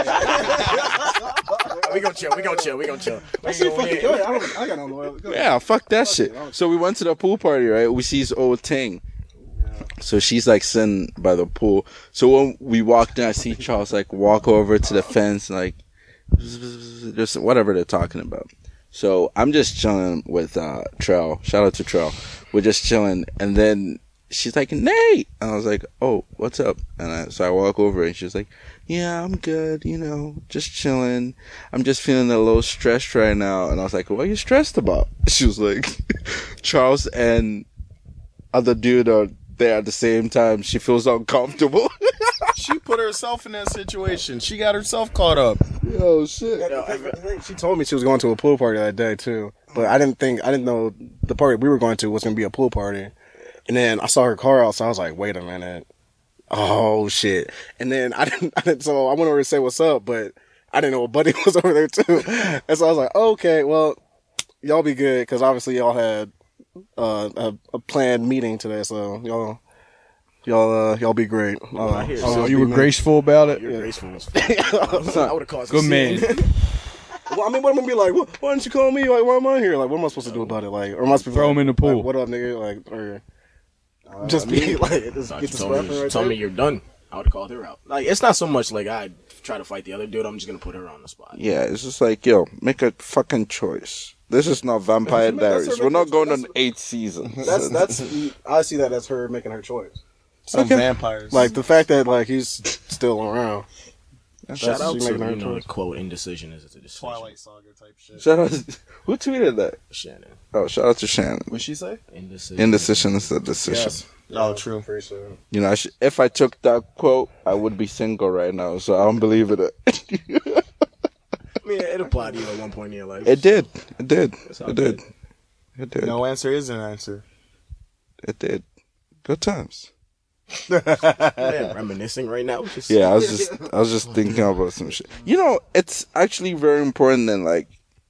We gonna chill. That shit fucking good. I got no loyalty. Yeah, fuck that shit. So we went to the pool party, right? We see his old thing. So she's like sitting by the pool. So when we walked in, I see Charles like walk over to the fence, like just whatever they're talking about. So I'm just chilling with Trell. Shout out to Trell. We're just chilling, and then she's like, "Nate," and I was like, "Oh, what's up?" And so I walk over, and she's like, "Yeah, I'm good. Just chilling. I'm just feeling a little stressed right now." And I was like, "What are you stressed about?" She was like, "Charles and other dude are there at the same time. She feels uncomfortable." She put herself in that situation. She got herself caught up. Oh shit! She told me she was going to a pool party that day too, but I didn't know the party we were going to was going to be a pool party. And then I saw her car out, so I was like, "Wait a minute, oh shit!" And then I didn't. So I went over to say what's up, but I didn't know a buddy was over there too. And so I was like, "Okay, well, y'all be good," because obviously y'all had a planned meeting today, so y'all be great. So you were graceful about it? You're graceful as fuck. I would have caused Good man. Well, I mean, what am I gonna be like? Why didn't you call me? Like, why am I here? Like, what am I supposed to do about it? Like, or am I supposed to Throw him in the pool. Like, what up, nigga? Like, or just be like, just get the scrapping right told there. me you're done. I would have called her out. Like, it's not so much like I try to fight the other dude. I'm just gonna put her on the spot. Yeah, it's just like, yo, make a fucking choice. This is not Vampire Diaries. We're not going on 8th season. That's I see that as her making her choice. Some vampires. Like the fact that like he's still around. Shout out she to, making her you know, choice. quote, indecision is a decision. Twilight Saga type shit. Shout out. Who tweeted that? Shannon. Oh, shout out to Shannon. What'd she say? Indecision is a decision. Yes. Oh, true. Very soon. You know, if I took that quote, I would be single right now. So I don't believe in it. I mean, it applied to you at one point in your life. It did. It did. all It did. It did. No answer is an answer. It did. Good times. Yeah, reminiscing right now. Just, Yeah, I was just thinking about some shit. You know, it's actually very important that like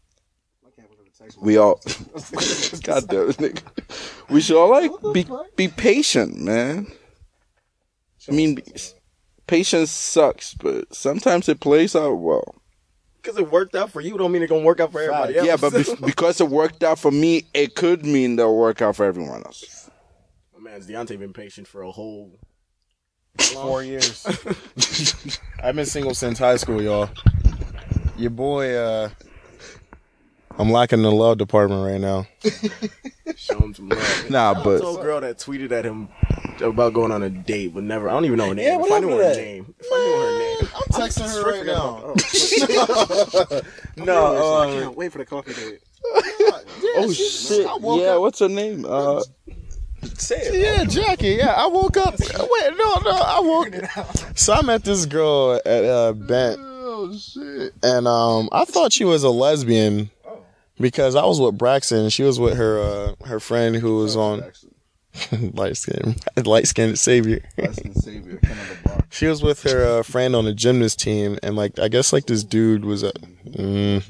we all God damn it, nigga. We should all like be patient, man. I mean, patience sucks, but sometimes it plays out well. because it worked out for you, don't mean it's gonna work out for everybody else. Yeah, but because it worked out for me, it could mean that'll work out for everyone else. My man's Deontay been patient for a whole 4 years. I've been single since high school, y'all. Your boy, I'm lacking the love department right now. show him some love. Nah, Shout out but to a girl that tweeted at him about going on a date, but never. I don't even know her name. Yeah, what if I knew happened her to that? name, if I knew her name, I'm texting her right now. No, I can't wait for the coffee date. oh shit, yeah, what's her name? say it. Yeah, Jackie. Yeah, I woke up. Wait, no, I woke. So I met this girl at Bent. Oh shit! And I thought she was a lesbian because I was with Braxton and she was with her friend who was on light skinned savior. She was with her friend on the gymnast team, and like I guess like this dude was it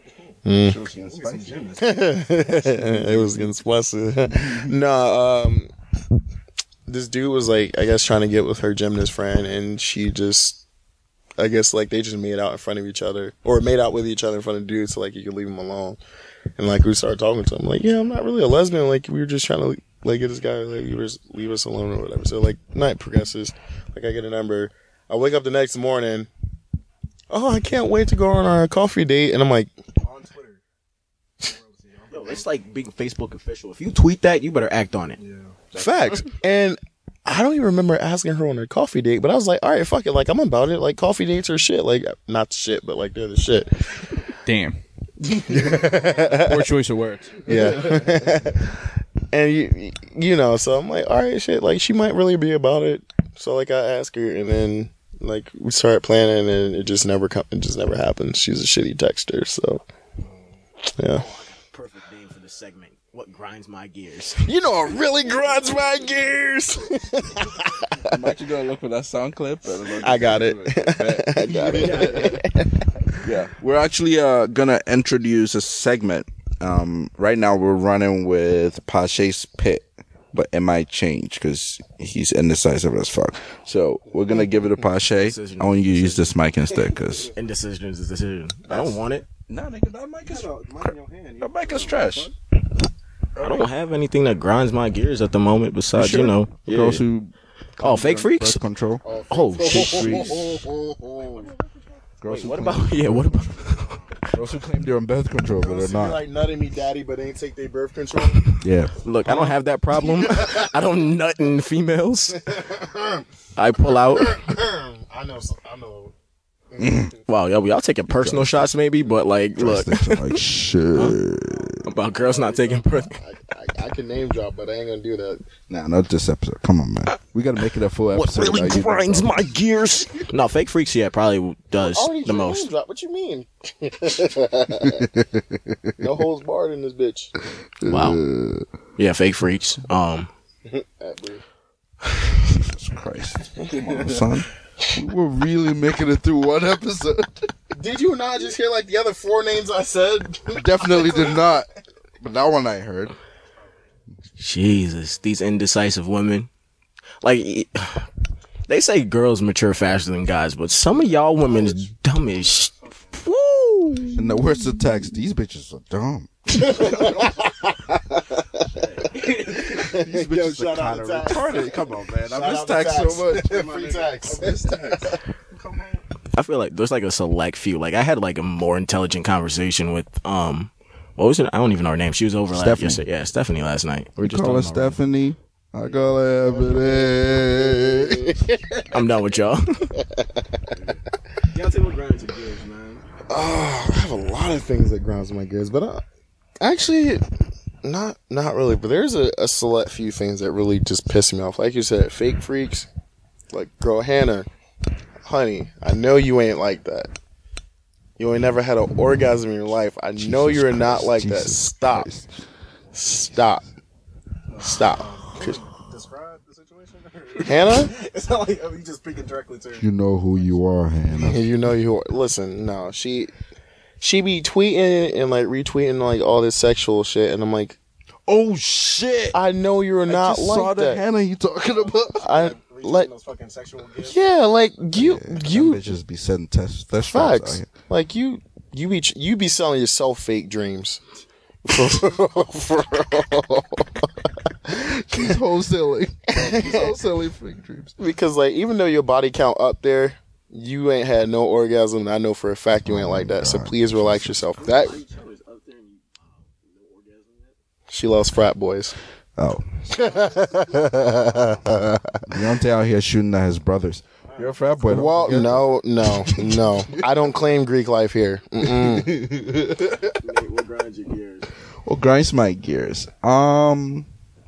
was getting spicy. This dude was like I guess trying to get with her gymnast friend, and she just I guess like they just made out in front of each other or made out with each other in front of dudes so like you could leave him alone. And like we started talking to him like, yeah, I'm not really a lesbian. Like we were just trying to like get this guy like leave us alone or whatever. So like night progresses. Like I get a number. I wake up the next morning. Oh, I can't wait to go on our coffee date. And I'm like, On Twitter. Yo, it's like being Facebook official. If you tweet that, you better act on it. Yeah. facts. And I don't even remember asking her on her coffee date, but I was like, all right, fuck it. Like I'm about it. Like coffee dates are shit. Like not shit, but like they're the shit. Damn. Poor choice of words. Yeah. And you know, so I'm like, all right, shit. Like she might really be about it. So like I asked her, and then like we started planning, and it just never happened. She's a shitty texter, so yeah. Perfect name for the segment. What grinds my gears? You know, it really grinds my gears. I'm actually gonna look for that sound clip. I got it. I got it. Yeah, we're actually gonna introduce a segment. Right now we're running with Pache's Pit, but it might change because he's indecisive as fuck. So we're gonna give it a Pache. I want you to use this mic instead, cause Indecision is a decision. I don't want it. nah, nigga, that mic is that mic is trash. I don't have anything that grinds my gears at the moment besides, you know, Girls who fake freaks. birth control. Oh shit. Girls who What claim- about what about girls who claim they're on birth control, but they're So you're not. like nutting me, daddy, but ain't take their birth control. Yeah. Look, I don't have that problem. I don't nut in females. I pull out. I know. Wow, yo, y'all taking personal shots maybe, but like, look, Like shit. about girls not taking birth. I can name drop, but I ain't gonna do that. Nah, not this episode. Come on, man. We gotta make it a full What episode. really without you. grinds my gears? No, fake freaks, yeah, probably does Already the name most. drop. What you mean? No holds barred in this bitch. Wow. Yeah, fake freaks. Jesus Christ. Come on, son. We're really making it through one episode. Did you not just hear like the other 4 names I said? Definitely did not. But that one I heard. Jesus, these indecisive women. Like, they say girls mature faster than guys, but some of y'all women is dumb as woo. In the worst of text, these bitches are dumb. These bitches are kind of retarded. Come on, man. I miss tax so much. Free tax. I feel like there's like a select few. Like I had like a more intelligent conversation with What was it? I don't even know her name. She was over Stephanie. yesterday. Yeah, Stephanie last night. We were just Call her talking about Stephanie. I call her Ebony. I'm done with y'all. Deontay, what grinds your gears, man? I have a lot of things that grinds my gears, but actually, not really. But there's a select few things that really just piss me off. Like you said, fake freaks. Like, girl, Hannah, honey, I know you ain't like that. You ain't never had an orgasm in your life. I know you're not like that. Stop. Stop. Describe the situation. Hannah? It's not like you just speaking directly to her. You know who you are, Hannah. You know you are. Listen, no, she be tweeting and like retweeting like all this sexual shit, and I'm like, Oh shit! I know you're not just like saw the that. Hannah you talking about. I like, those fucking sexual gifts. yeah, like you bitches be sending test traps out facts. here. Like you be selling yourself fake dreams. He's wholesaling. He's wholesaling fake dreams. Because like even though your body count up there, you ain't had no orgasm, and I know for a fact you ain't like that. So please relax yourself. That she loves frat boys. Oh. Deontay out here shooting at his brothers. You're a frat boy. Well, no. I don't claim Greek life here. Mm-mm. What grinds your gears? What grinds my gears? Be careful.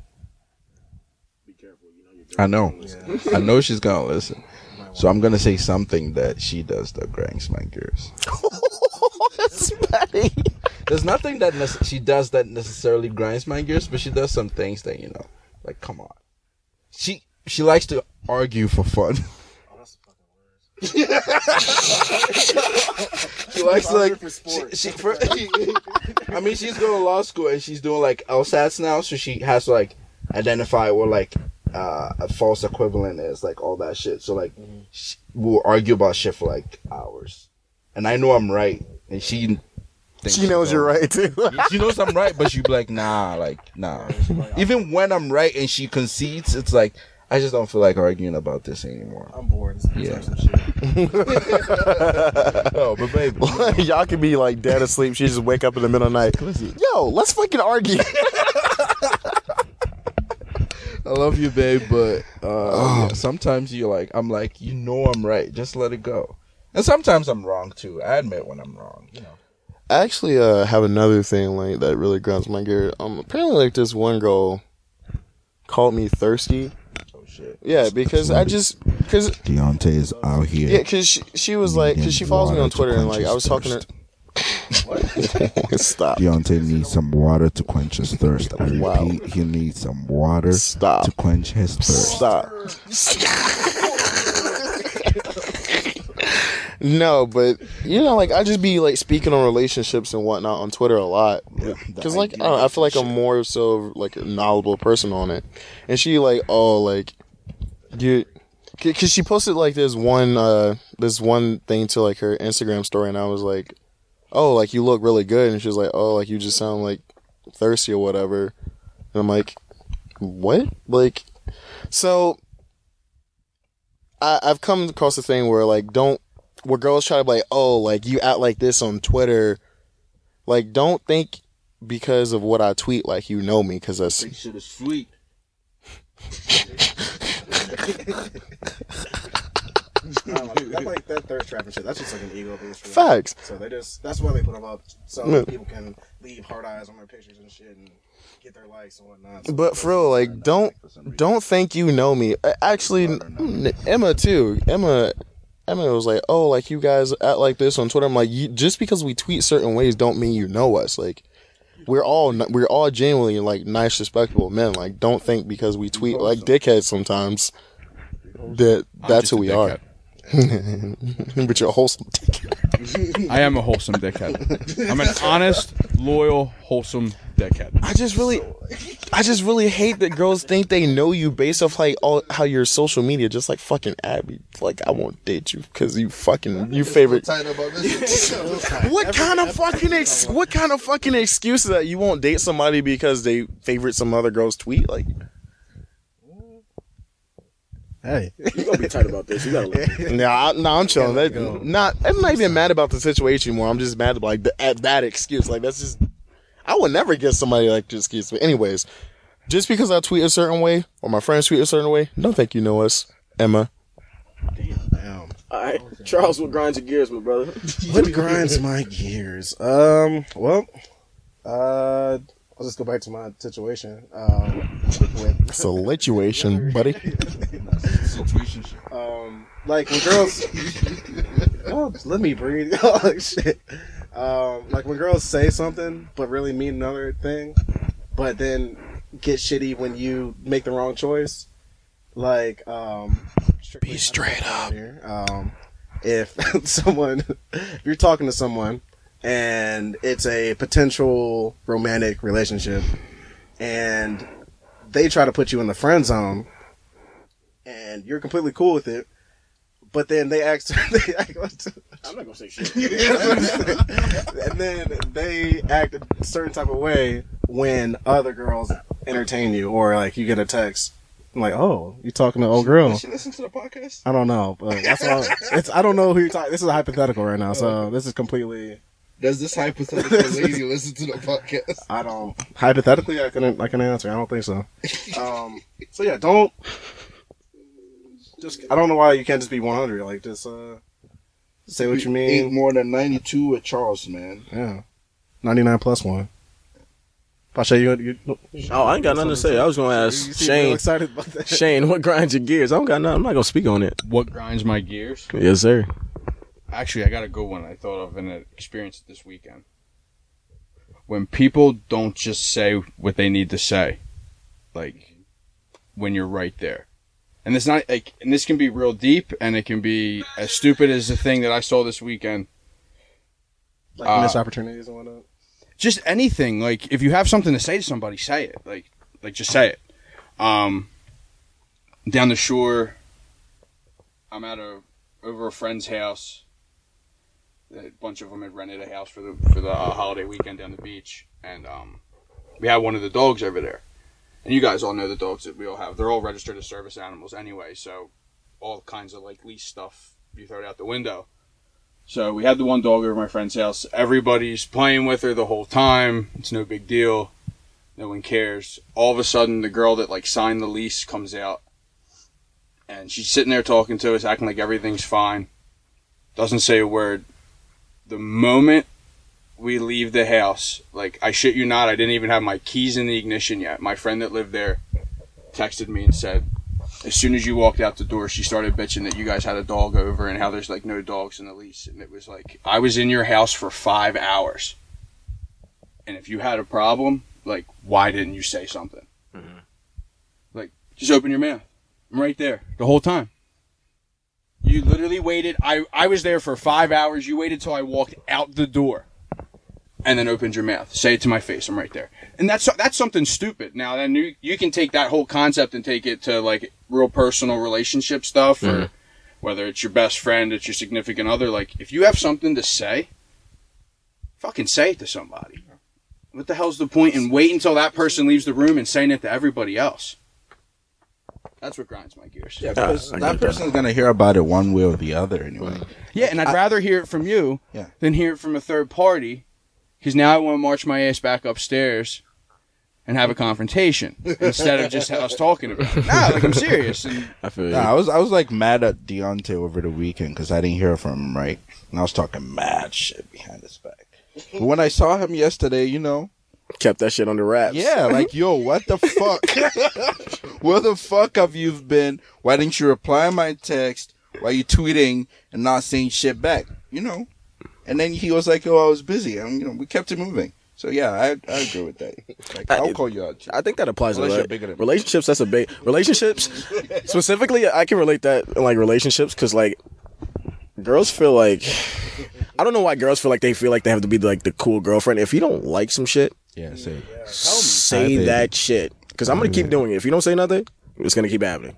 You know you're I know. I know she's gonna listen. So I'm gonna say something that she does that grinds my gears. That's funny. There's nothing that she does that necessarily grinds my gears, but she does some things that, you know, like, come on. She likes to argue for fun. She likes to like I mean, she's going to law school and she's doing like LSATs now, so she has to like identify what like a false equivalent is, like all that shit. So like we'll argue about shit for like hours, and I know I'm right, and she knows you're right too. She knows I'm right, but she be like, nah. Even when I'm right and she concedes, it's like, I just don't feel like arguing about this anymore. I'm bored. Yeah. Some shit. Oh, but baby, Y'all can be like dead asleep. She just wake up in the middle of the night. Yo, let's fucking argue. I love you, babe, but yeah, sometimes I'm like, you know I'm right. Just let it go. And sometimes I'm wrong too. I admit when I'm wrong, you know. I actually have another thing like that really grinds my gear. Apparently like this one girl called me thirsty. Oh shit. Yeah, because Deontay is out here. yeah, because she was like, because she follows me on Twitter and like I was talking to her. Stop. Deontay needs some water to quench his thirst. I repeat, Wow. he needs some water Stop. to quench his thirst. Stop. No, but you know, like I just be like speaking on relationships and whatnot on Twitter a lot, because like I don't know, I feel like I'm more so like a knowledgeable person on it. And she like, oh, like you, because she posted like this one thing to like her Instagram story, and I was like, oh, like you look really good, and she was like, oh, like you just sound like thirsty or whatever, and I'm like, what, like, so I've come across the thing where like where girls try to be like, oh, like you act like this on Twitter, like don't think because of what I tweet like you know me, because that's Shit is sweet. That like that thirst trap and shit. That's just like an ego boost. facts. So that's why they put them up so Yeah. people can leave hard eyes on their pictures and shit and get their likes and whatnot. But for real, like don't think you know me. Actually, Emma too. Emma was like, oh, like you guys act like this on Twitter. I'm like, just because we tweet certain ways don't mean you know us. Like we're all genuinely like nice, respectable men. Like don't think because we tweet like dickheads sometimes that's who we are. But you're a wholesome dickhead. I am a wholesome dickhead. I'm an honest, loyal, wholesome dickhead. I just really hate that girls think they know you based off like how your social media, just like fucking Abby. Like I won't date you because you favorite. What kind of fucking excuse is that you won't date somebody because they favorite some other girl's tweet? Like, Hey, You gonna be tight about this? You gotta let me. I'm chilling. I'm not even mad about the situation anymore. I'm just mad at like at that excuse. Like that's just. I would never get somebody like just keeps me. Anyways, just because I tweet a certain way or my friends tweet a certain way, don't think you know us, Emma. Damn. All right, Charles, what grinds your gears, my brother? What grinds my gears? I'll just go back to my situation. With Situation, buddy. like when girls, oh, just let me breathe. Oh, shit. Like when girls say something but really mean another thing, but then get shitty when you make the wrong choice. Like, Be straight up. If if you're talking to someone and it's a potential romantic relationship and they try to put you in the friend zone and you're completely cool with it, but then they act I'm not gonna say shit. and then they act a certain type of way when other girls entertain you, or like you get a text. I'm like, oh, you talking to old girl? Does she listen to the podcast? I don't know, but that's all. I don't know who you're talking. This is a hypothetical right now, so this is completely. Does this hypothetical lady listen to the podcast? I don't. Hypothetically, I can answer. I don't think so. So yeah, don't. Just I don't know why you can't just be 100. Like just say what you Ain't mean. more than 92 with Charles, man. Yeah, 99 plus 1. Pasha, you Oh, I ain't got nothing to say. I was gonna you ask seem real Shane. excited about that. Shane, what grinds your gears? I don't got nothing. I'm not gonna speak on it. What grinds my gears? Yes, sir. Actually, I got a good one I thought of and experienced this weekend. When people don't just say what they need to say, like when you're right there, and it's not like, and this can be real deep, and it can be as stupid as the thing that I saw this weekend. Like missed opportunities and whatnot. Just anything. Like if you have something to say to somebody, say it. Like just say it. Down the shore, I'm over a friend's house. A bunch of them had rented a house for the holiday weekend down the beach, and we had one of the dogs over there. And you guys all know the dogs that we all have. They're all registered as service animals anyway, so all kinds of like lease stuff you throw it out the window. So we had the one dog over my friend's house. Everybody's playing with her the whole time. It's no big deal. No one cares. All of a sudden, the girl that like signed the lease comes out, and she's sitting there talking to us, acting like everything's fine. Doesn't say a word. The moment we leave the house, like I shit you not, I didn't even have my keys in the ignition yet. My friend that lived there texted me and said, as soon as you walked out the door, she started bitching that you guys had a dog over and how there's like no dogs in the lease. And it was like, I was in your house for 5 hours. And if you had a problem, like, why didn't you say something? Mm-hmm. Like, just open your mouth. I'm right there the whole time. You literally waited. I was there for 5 hours. You waited till I walked out the door. And then opened your mouth. Say it to my face. I'm right there. And that's something stupid. Now, then you can take that whole concept and take it to, like, real personal relationship stuff. Mm-hmm. Or whether it's your best friend, it's your significant other. Like, if you have something to say, fucking say it to somebody. What the hell's the point in waiting until that person leaves the room and saying it to everybody else? That's what grinds my gears. Yeah, because that person's going to hear about it one way or the other anyway. Yeah, and I'd rather hear it from you than hear it from a third party. Because now I want to march my ass back upstairs and have a confrontation instead of just us talking about it. Nah, like I'm serious. And I feel I was like mad at Deontay over the weekend because I didn't hear from him, right? And I was talking mad shit behind his back. But when I saw him yesterday, kept that shit under wraps. yeah, like, yo, what the fuck? Where the fuck have you been? Why didn't you reply my text? Why are you tweeting and not saying shit back? And then he was like, oh, I was busy. And, we kept it moving. So, yeah, I agree with that. Like, I'll call you out. I think that applies to Unless you're like, bigger than me. relationships. That's a big relationships. Specifically, I can relate that in like relationships because like girls feel like I don't know why girls feel like they have to be like the cool girlfriend. If you don't like some shit, Yeah, say it. say that shit because I'm gonna keep doing it. If you don't say nothing, it's gonna keep happening.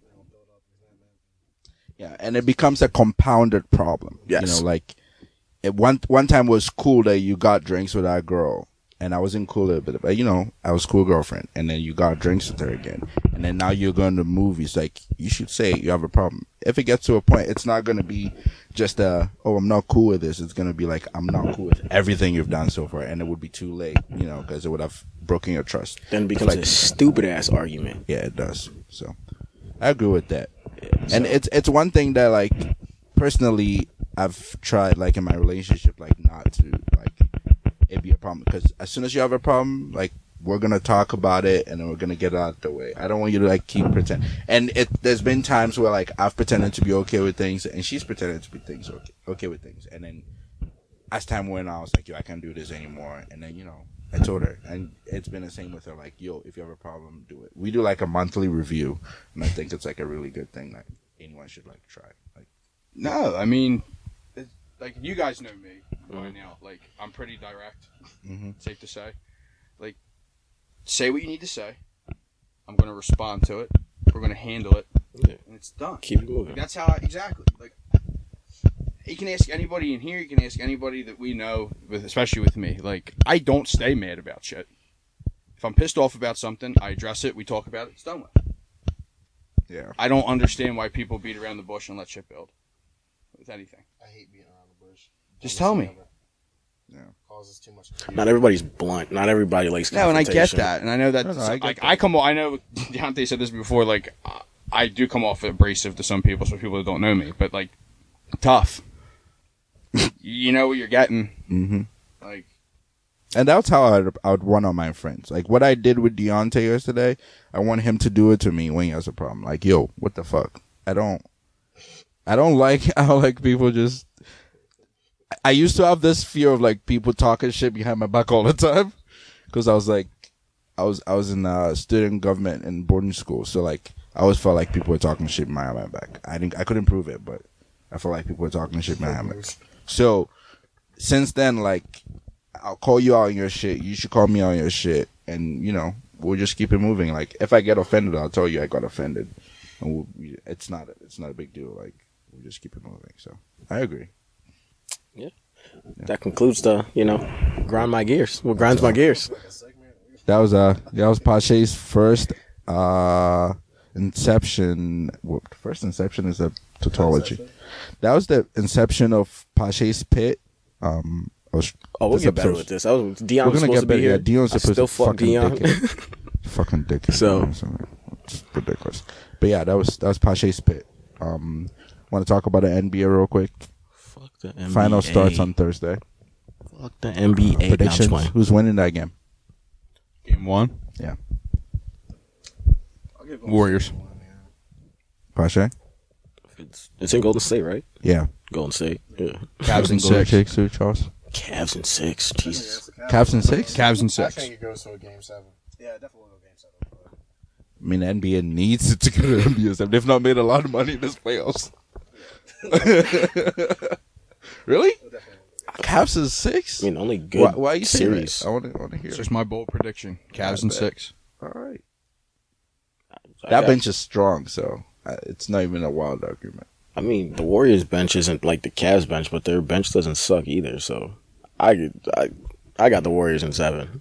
Yeah, and it becomes a compounded problem. Yes. Like, one time was cool that you got drinks with that girl. and I wasn't cool with it, but I was cool girlfriend, and then you got drinks with her again, and then now you're going to movies. Like, you should say you have a problem. If it gets to a point, it's not going to be just I'm not cool with this. It's going to be like, I'm not cool with everything you've done so far, and it would be too late, because it would have broken your trust. Then it becomes Like, a stupid ass argument. yeah, it does. So I agree with that. And it's one thing that, like, personally, I've tried, like, in my relationship, like, not to, like, it be a problem. Because as soon as you have a problem, like, we're going to talk about it and then we're going to get it out of the way. I don't want you to, like, keep pretending. And there's been times where, like, I've pretended to be okay with things and she's pretended to be okay with things. And then as time went on, I was like, yo, I can't do this anymore. And then, I told her. And it's been the same with her. Like, yo, if you have a problem, do it. We do, like, a monthly review. And I think it's, like, a really good thing that anyone should, like, try. Like, No, I mean, like, you guys know me by now. Like, I'm pretty direct. Safe to say. Like, say what you need to say. I'm going to respond to it. We're going to handle it. And it's done. Keep it moving. Like, that's how exactly. Like, you can ask anybody in here. You can ask anybody that we know, especially with me. Like, I don't stay mad about shit. If I'm pissed off about something, I address it. We talk about it. It's done with. yeah. I don't understand why people beat around the bush and let shit build. With anything. I hate being around the bush. Just tell me. Yeah. Causes too much. Not everybody's blunt. Not everybody likes No, and I get confrontation. that, and I know that. No, I get I come. I know Deontay said this before. Like, I do come off abrasive to some people, so people that don't know me, but like, tough. You know what you're getting. Mm-hmm. Like, And that's how I would want on my friends. Like, what I did with Deontay yesterday, I want him to do it to me when he has a problem. Like, yo, what the fuck? I don't like how, like, people just... I used to have this fear of, like, people talking shit behind my back all the time. Because I was, like... I was in student government in boarding school. So, like, I always felt like people were talking shit behind my back. I couldn't prove it, but I felt like people were talking shit behind my back. So, since then, like... I'll call you out on your shit. You should call me out on your shit. And, we'll just keep it moving. Like, if I get offended, I'll tell you I got offended. And it's not a big deal. Like, we'll just keep it moving. So, I agree. Yeah. That concludes the, grind my gears. What grinds my gears? That was Pache's first inception. Well, first inception is a tautology. That was the inception of Pache's pit. We'll get better with this. Dion was supposed to be here. Yeah, Dion's I supposed still to fuck Dion. Fucking dickhead. So it's ridiculous. But yeah, that was Pache's pit. Want to talk about the NBA real quick? Fuck the NBA. Final starts on Thursday. Fuck the NBA. Predictions. Who's winning that game? Game 1. Yeah. Warriors. Pache? It's in Golden State, right? Yeah. Golden State. Yeah. Cavs in Golden 6. State too, Charles. Cavs in 6. Jesus. Cavs in 6? Cavs in I 6. think it goes to a game 7. Yeah, definitely will go game 7. I mean, the NBA needs it to go to NBA 7. They've not made a lot of money in this playoffs. Really? Cavs is 6? I mean, only good Why are you saying series. that? I want to hear It's it. just my bold prediction. Cavs in bet. 6. All right. That bench is strong, so it's not even a wild argument. I mean, the Warriors bench isn't like the Cavs bench, but their bench doesn't suck either. So I got the Warriors in 7.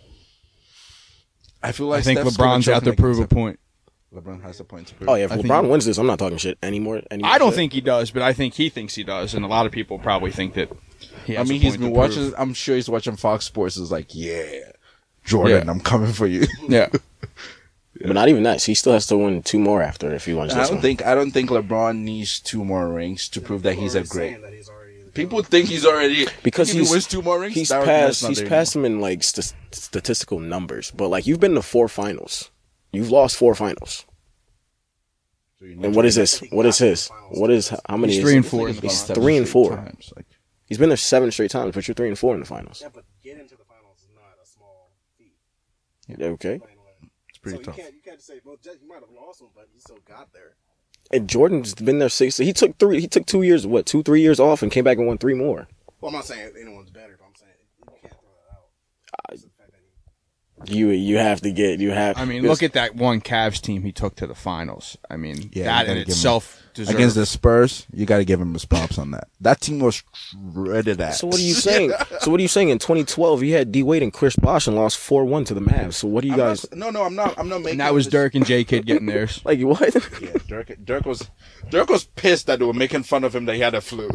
I feel like I think Steph's gonna LeBron's choke out to in the prove a game point. 7. LeBron has a point to prove. Oh yeah, if I think- LeBron wins this, I'm not talking shit anymore. I don't think he does, but I think he thinks he does, and a lot of people probably think that he I has mean, a he's point been to prove. watching. I'm sure he's watching Fox Sports. Is like, yeah, Jordan, Yeah. I'm coming for you. Yeah. But not even that. He still has to win 2 more after if he wins I this don't one. think LeBron needs 2 more rings to prove that he's a great. Saying that he's already the People think he's already Because if he wins 2 more rings. he's that's passed not he's there passed him in like statistical numbers. But like you've been to 4 finals. You've lost 4 finals. anymore. And what is this? What is his? What is how many? He's is 3 it? and 4. He's Seven 3 and straight 4. times, like, He's been there 7 straight times, but you're 3 and 4 in the finals. Yeah, but getting to the finals is not a small feat. Okay. it's pretty so tough. You can't say, well, you might have lost one, but you still got there. And Jordan's been there 6. He took 2 years. What? 2-3 years off and came back and won 3 more. Well, I'm not saying anyone's better, but I'm saying you can't throw that out. I- Just the fact that You have to get I mean, look at that one Cavs team he took to the finals. I mean, Yeah, that you in gotta give itself deserves. Against the Spurs, you got to give him his props on that. That team was shredded at. So what are you saying? So what are you saying? In 2012, he had D Wade and Chris Bosh and lost 4-1 to the Mavs. So what do you guys? I'm not making. And that was this- Dirk and J Kid getting theirs. Like what? Yeah, Dirk was pissed that they were making fun of him that he had a flu.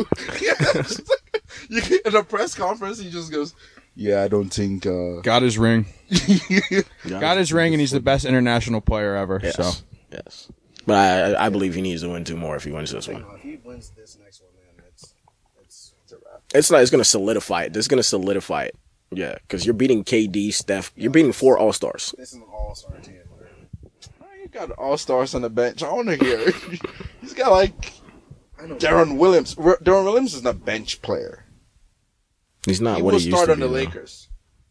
In a press conference, he just goes, "Yeah, I don't think." Got his ring. Got his ring, and he's the best international player ever. Yes. So Yes. But I believe he needs to win 2 more if he wins this one. If he wins this next one, man, it's a wrap. It's not. It's gonna solidify it. This is gonna solidify it. Yeah, because you're beating KD, Steph. You're beating 4 All-Stars. This is an all-star team. He got all stars on the bench. I want to hear. He's got like Darren Williams. Darren Williams is not a bench player. He's not He what will he used start to on be. the though. Lakers.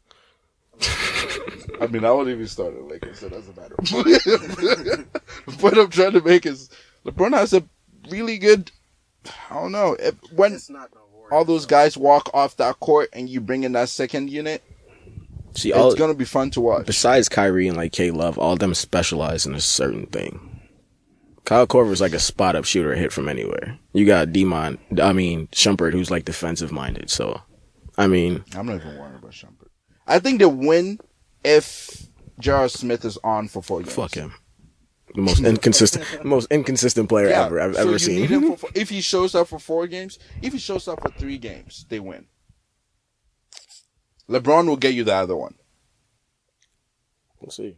I mean, I wouldn't even start on the Lakers, so it doesn't matter. The point I'm trying to make is LeBron has a really good. I don't know when It's not no Warriors. all those guys walk off that court and you bring in that second unit. See, all It's gonna be fun to watch. besides Kyrie and like K Love, all of them specialize in a certain thing. Kyle Korver's like a spot up shooter, hit from anywhere. You got Shumpert, who's like defensive minded. So, I mean, I'm not even worried about Shumpert. I think they win if J.R. Smith is on for 4 games. fuck him. The most inconsistent player ever I've ever so you seen. need him for, if he shows up for 4 games, if he shows up for 3 games, they win. LeBron will get you the other one. We'll see.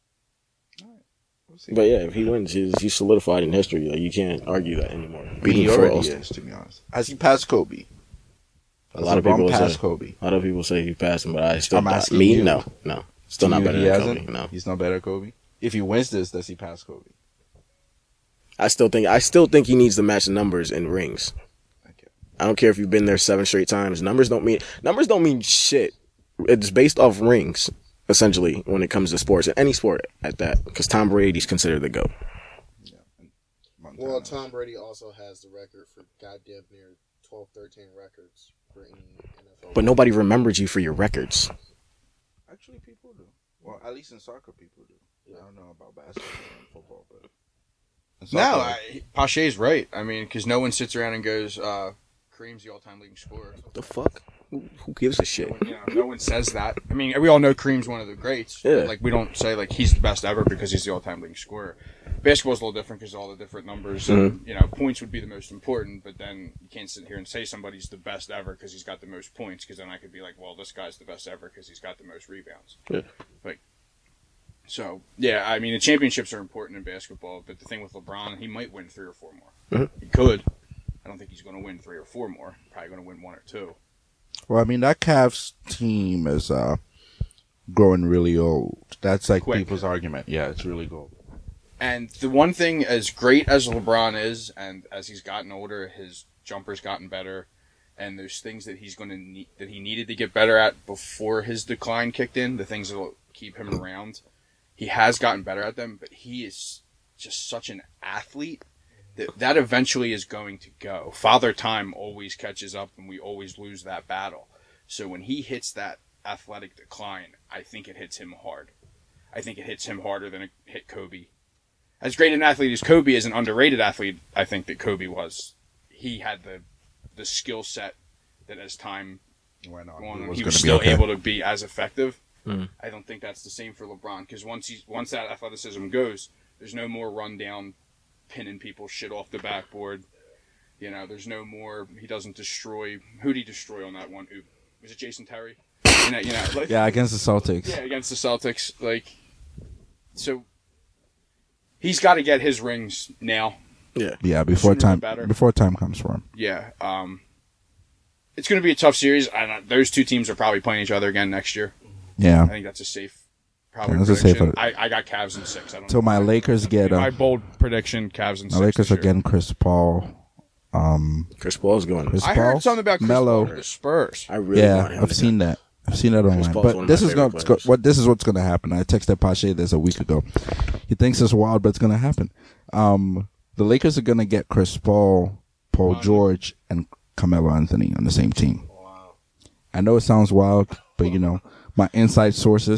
We'll see. But yeah, if he wins, he's solidified in history. Like, you can't argue that anymore. He Beating four already All-Stars. is, to be honest. Has he passed Kobe? A lot of LeBron people passed say. Kobe. A lot of people say he passed him, but I still I'm asking me you. no. Still not better He than hasn't? Kobe. No, He's not better than Kobe. If he wins this, does he pass Kobe? I still think he needs to match the numbers in rings. Okay. I don't care if you've been there 7 straight times. Numbers don't mean shit. It's based off rings, essentially, when it comes to sports, any sport at that. Because Tom Brady's considered the GOAT. Montana. Well, Tom Brady also has the record for goddamn near 12, 13 records for any NFL. But nobody remembers you for your records. Actually, people do. Well, at least in soccer, people do. I don't know about basketball and football, but in soccer, Pache's right. I mean, because no one sits around and goes, Kareem's the all-time leading scorer. The fuck? Who gives a shit? No one says that. I mean, we all know Kareem's one of the greats. Yeah. Like, we don't say, like, he's the best ever because he's the all-time leading scorer. Basketball's a little different because of all the different numbers. And, points would be the most important, but then you can't sit here and say somebody's the best ever because he's got the most points, because then I could be like, well, this guy's the best ever because he's got the most rebounds. Yeah. So, yeah, I mean, the championships are important in basketball, but the thing with LeBron, he might win 3 or 4 more. He could. I don't think he's going to win 3 or 4 more. Probably going to win 1 or 2. well, I mean, that Cavs team is growing really old. That's like Quick. people's argument. Yeah, it's really old. And the one thing, as great as LeBron is, and as he's gotten older, his jumper's gotten better, and there's things that he's going to need, that he needed to get better at before his decline kicked in, the things that will keep him around. He has gotten better at them, but he is just such an athlete that eventually is going to go. Father Time always catches up, and we always lose that battle. So when he hits that athletic decline, I think it hits him hard. I think it hits him harder than it hit Kobe. As great an athlete as Kobe is, an underrated athlete, I think that Kobe was. He had the skill set that as time went on, he was still able to be as effective. I don't think that's the same for LeBron, because once that athleticism goes, there's no more run down, pinning people shit off the backboard. There's no more. He doesn't destroy. Who'd he destroy on that one? Who was it? Jason Terry. Yeah, against the Celtics. Yeah, against the Celtics. So he's got to get his rings now. Yeah, before Sooner the time better. before time comes for him. Yeah. It's going to be a tough series. Those 2 teams are probably playing each other again next year. Yeah. I think that's a safe. Probably That's a safe prediction. one. I got Cavs in 6. I don't So know. my Lakers get My bold prediction: Cavs in 6. my Lakers this year. again. Chris Paul. Chris Paul's going. Chris I Paul. heard something about Chris Melo. Paul to the Spurs. I really want Yeah, him I've to seen that. I've seen that online. Paul's one But of this my is favorite going. players. This is what's going to happen. I texted Pache this a week ago. He thinks it's wild, but it's going to happen. The Lakers are going to get Chris Paul, Paul George, and Carmelo Anthony on the same team. I know it sounds wild, but my inside sources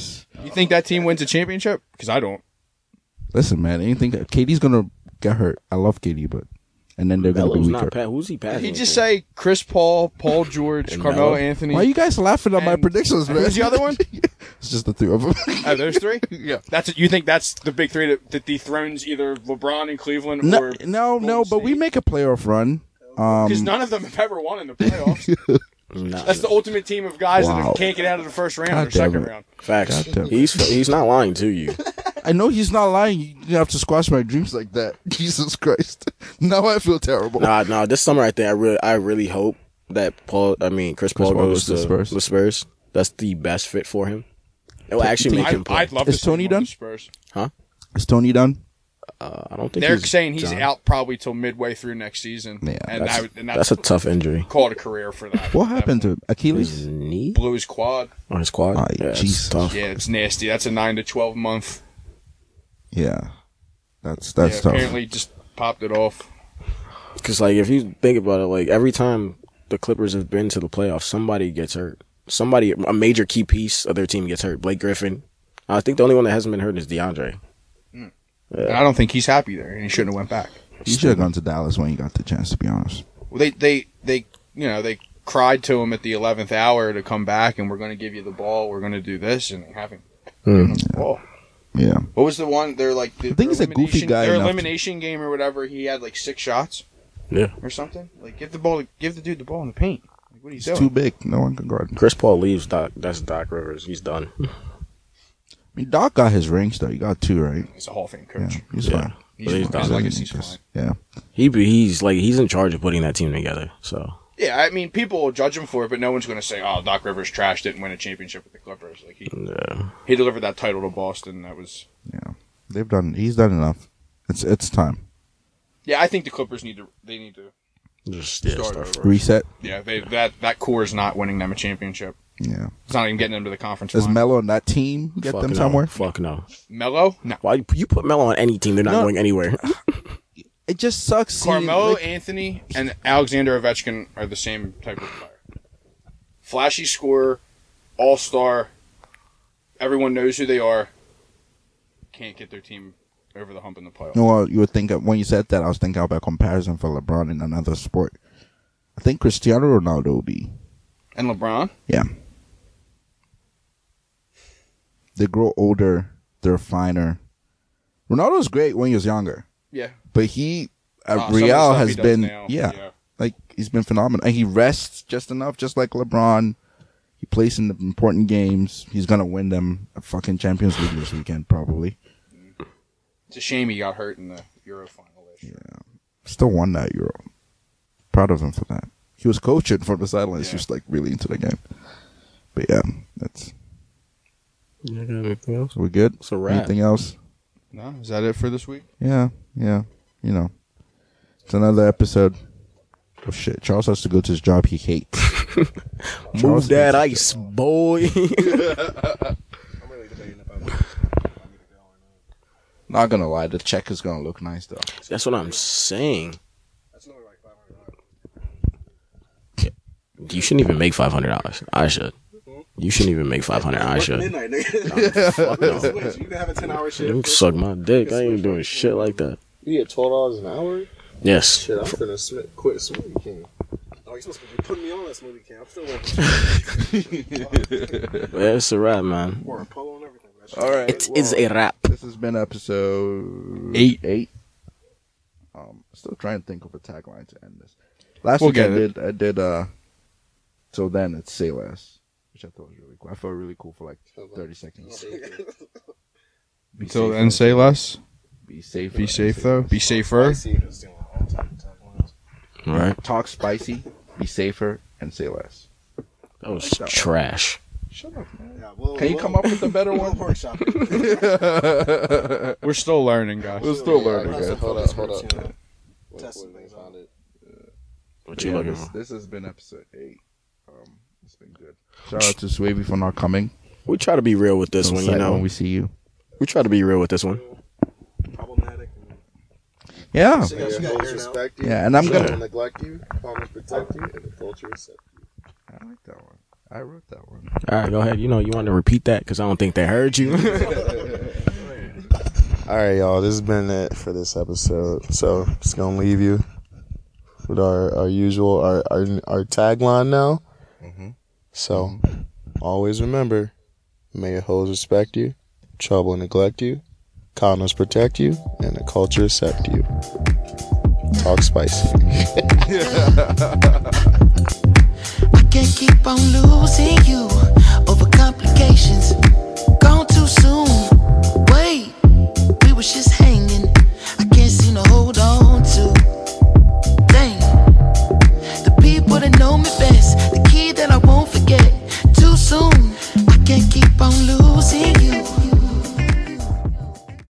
You think that team wins a championship? Because I don't. Listen, man, anything. KD's gonna get hurt. I love KD, but and then they're gonna be Melo's weaker. not who's he passing? He it just to? say Chris Paul, Paul George, And Carmelo Melo? Anthony. Why are you guys laughing at my And- predictions, man? Who's the other one? It's just the three of them. Oh, those three? Yeah. You think that's the big three that dethrones either LeBron in Cleveland No, or no, but we make a playoff run. because none of them have ever won in the playoffs. Nah, That's the ultimate team of guys Wow. that can't get out of the first round God or second damn it. round. facts. Goddamn. He's not lying to you. I know he's not lying. You didn't have to squash my dreams like that. Jesus Christ! Now I feel terrible. Nah. This summer, I think I really hope that Chris Paul Paul goes goes to to the Spurs. That's the best fit for him. It will actually make him play. I'd love Is to see him Tony on done? the Spurs. Is Tony done? I don't think They're saying he's done. out probably till midway through next season. Yeah, and That's a tough injury. call it a career for that. What happened to Achilles? His knee Blew his quad. on his quad. Oh, yeah, it's Jesus. tough. Yeah, it's nasty. That's a 9 to 12 month. Yeah, that's Yeah, tough. apparently just popped it off. Because like if you think about it, like every time the Clippers have been to the playoffs, somebody gets hurt. A major key piece of their team gets hurt. Blake Griffin. I think the only one that hasn't been hurt is DeAndre. And I don't think he's happy there, and he shouldn't have went back. You should have gone to Dallas when you got the chance. To be honest, Well, they cried to him at the 11th hour to come back, and we're going to give you the ball. We're going to do this, and they haven't given him the ball. yeah. What was the one? They're like I think he's a goofy guy Their enough to- elimination game or whatever. He had like 6 shots Yeah. or something. Like give the dude the ball in the paint. Like, what are you He's doing? too big. No one can guard him. Chris Paul leaves. That's Doc Rivers. He's done. I mean, Doc got his rings though. He got 2, right? He's a Hall of Fame Yeah, coach. he's Yeah. fine. He's, But he's his done. legacy's fine. Yeah. He's in charge of putting that team together. So Yeah, I mean, people will judge him for it, but no one's going to say, "Oh, Doc Rivers trash, didn't win a championship with the Clippers." Like yeah. he delivered that title to Boston. That was He's done enough. It's time. yeah. I think the Clippers need to Just Start start over. first. Reset. yeah. That core is not winning them a championship. Yeah. It's not even getting them to the conference. Does final. Melo and that team get Fuck them no. somewhere? Fuck no. Melo? No. Why you put Melo on any team? They're not No. going anywhere. It just sucks. seeing, Carmelo like- Anthony and Alexander Ovechkin are the same type of player. Flashy scorer, all-star. Everyone knows who they are. Can't get their team over the hump in the playoffs. Well, you would think when you said that, I was thinking about comparison for LeBron in another sport. I think Cristiano Ronaldo would be. And LeBron? Yeah. They grow older. They're finer. Ronaldo's great when he was younger, Yeah. but he at Some of the Real stuff has he does been now, like he's been phenomenal, and he rests just enough, just like LeBron. He plays in the important games. He's gonna win them a fucking Champions League this weekend, probably. It's a shame he got hurt in the Euro final this year. Still won that Euro. Proud of him for that. He was coaching from the sidelines, Yeah. just like really into the game. But yeah, that's Anything else? we good. It's a wrap. Anything else? No? Is that it for this week? Yeah. You know, it's another episode. Oh shit! Charles has to go to his job he hates. Move Charles that needs- ice, boy. I'm really debating if I want to go or not. Not gonna lie, the check is gonna look nice though. That's what I'm saying. That's only like $500. You shouldn't even make $500. I should. You shouldn't even make $500. I should. Midnight, nigga. Fuck no. Switch. You can have a 10-hour shift. You can suck my dick. I ain't doing shit like that. You get $12 an hour? Yes. Shit, I'm finna quit Smoothie King. Oh, you're supposed to be putting me on that smoothie can. I'm still working. Yeah, it's a wrap, man. Or a polo and everything. That shit. All right, It is a wrap. This has been episode 8. 8. Still trying to think of a tagline to end this. Last We'll week get it. I did. So then it's say less, which I thought was really cool. I felt really cool for like 30 seconds. Be Until safe, then, say less. Be safe. Be safe, though. Be safer. Spicy is stealing all time taglines. Right. Talk spicy. Be safer and say less. That was trash. Shut up, man. Yeah, Can you come up with a better we'll one? workshop it. We're still learning, guys. We're still learning, We'll have guys. to Hold focus up, hold groups, up. you know. Wait, Testing wait, things found out. it. What you Yeah, looking for? this has been episode 8. It's been good. Shout out to Swavy for not coming. We try to be real with this On one, you site know. when we see you. We try to be real with this one. Problematic. Yeah. She got Hoes hair now. respect you. Yeah, and I'm Some gonna- neglect you. Farmers protect you, and the culture accept you. I like that one. I I wrote that one. All right, go ahead. You want to repeat that because I don't think they heard you. All right, y'all. This has been it for this episode. So just gonna leave you with our usual our tagline now. So always remember, may your hoes respect you, trouble neglect you, condoms protect you, and the culture accept you. Talk spicy. I can't keep on losing you.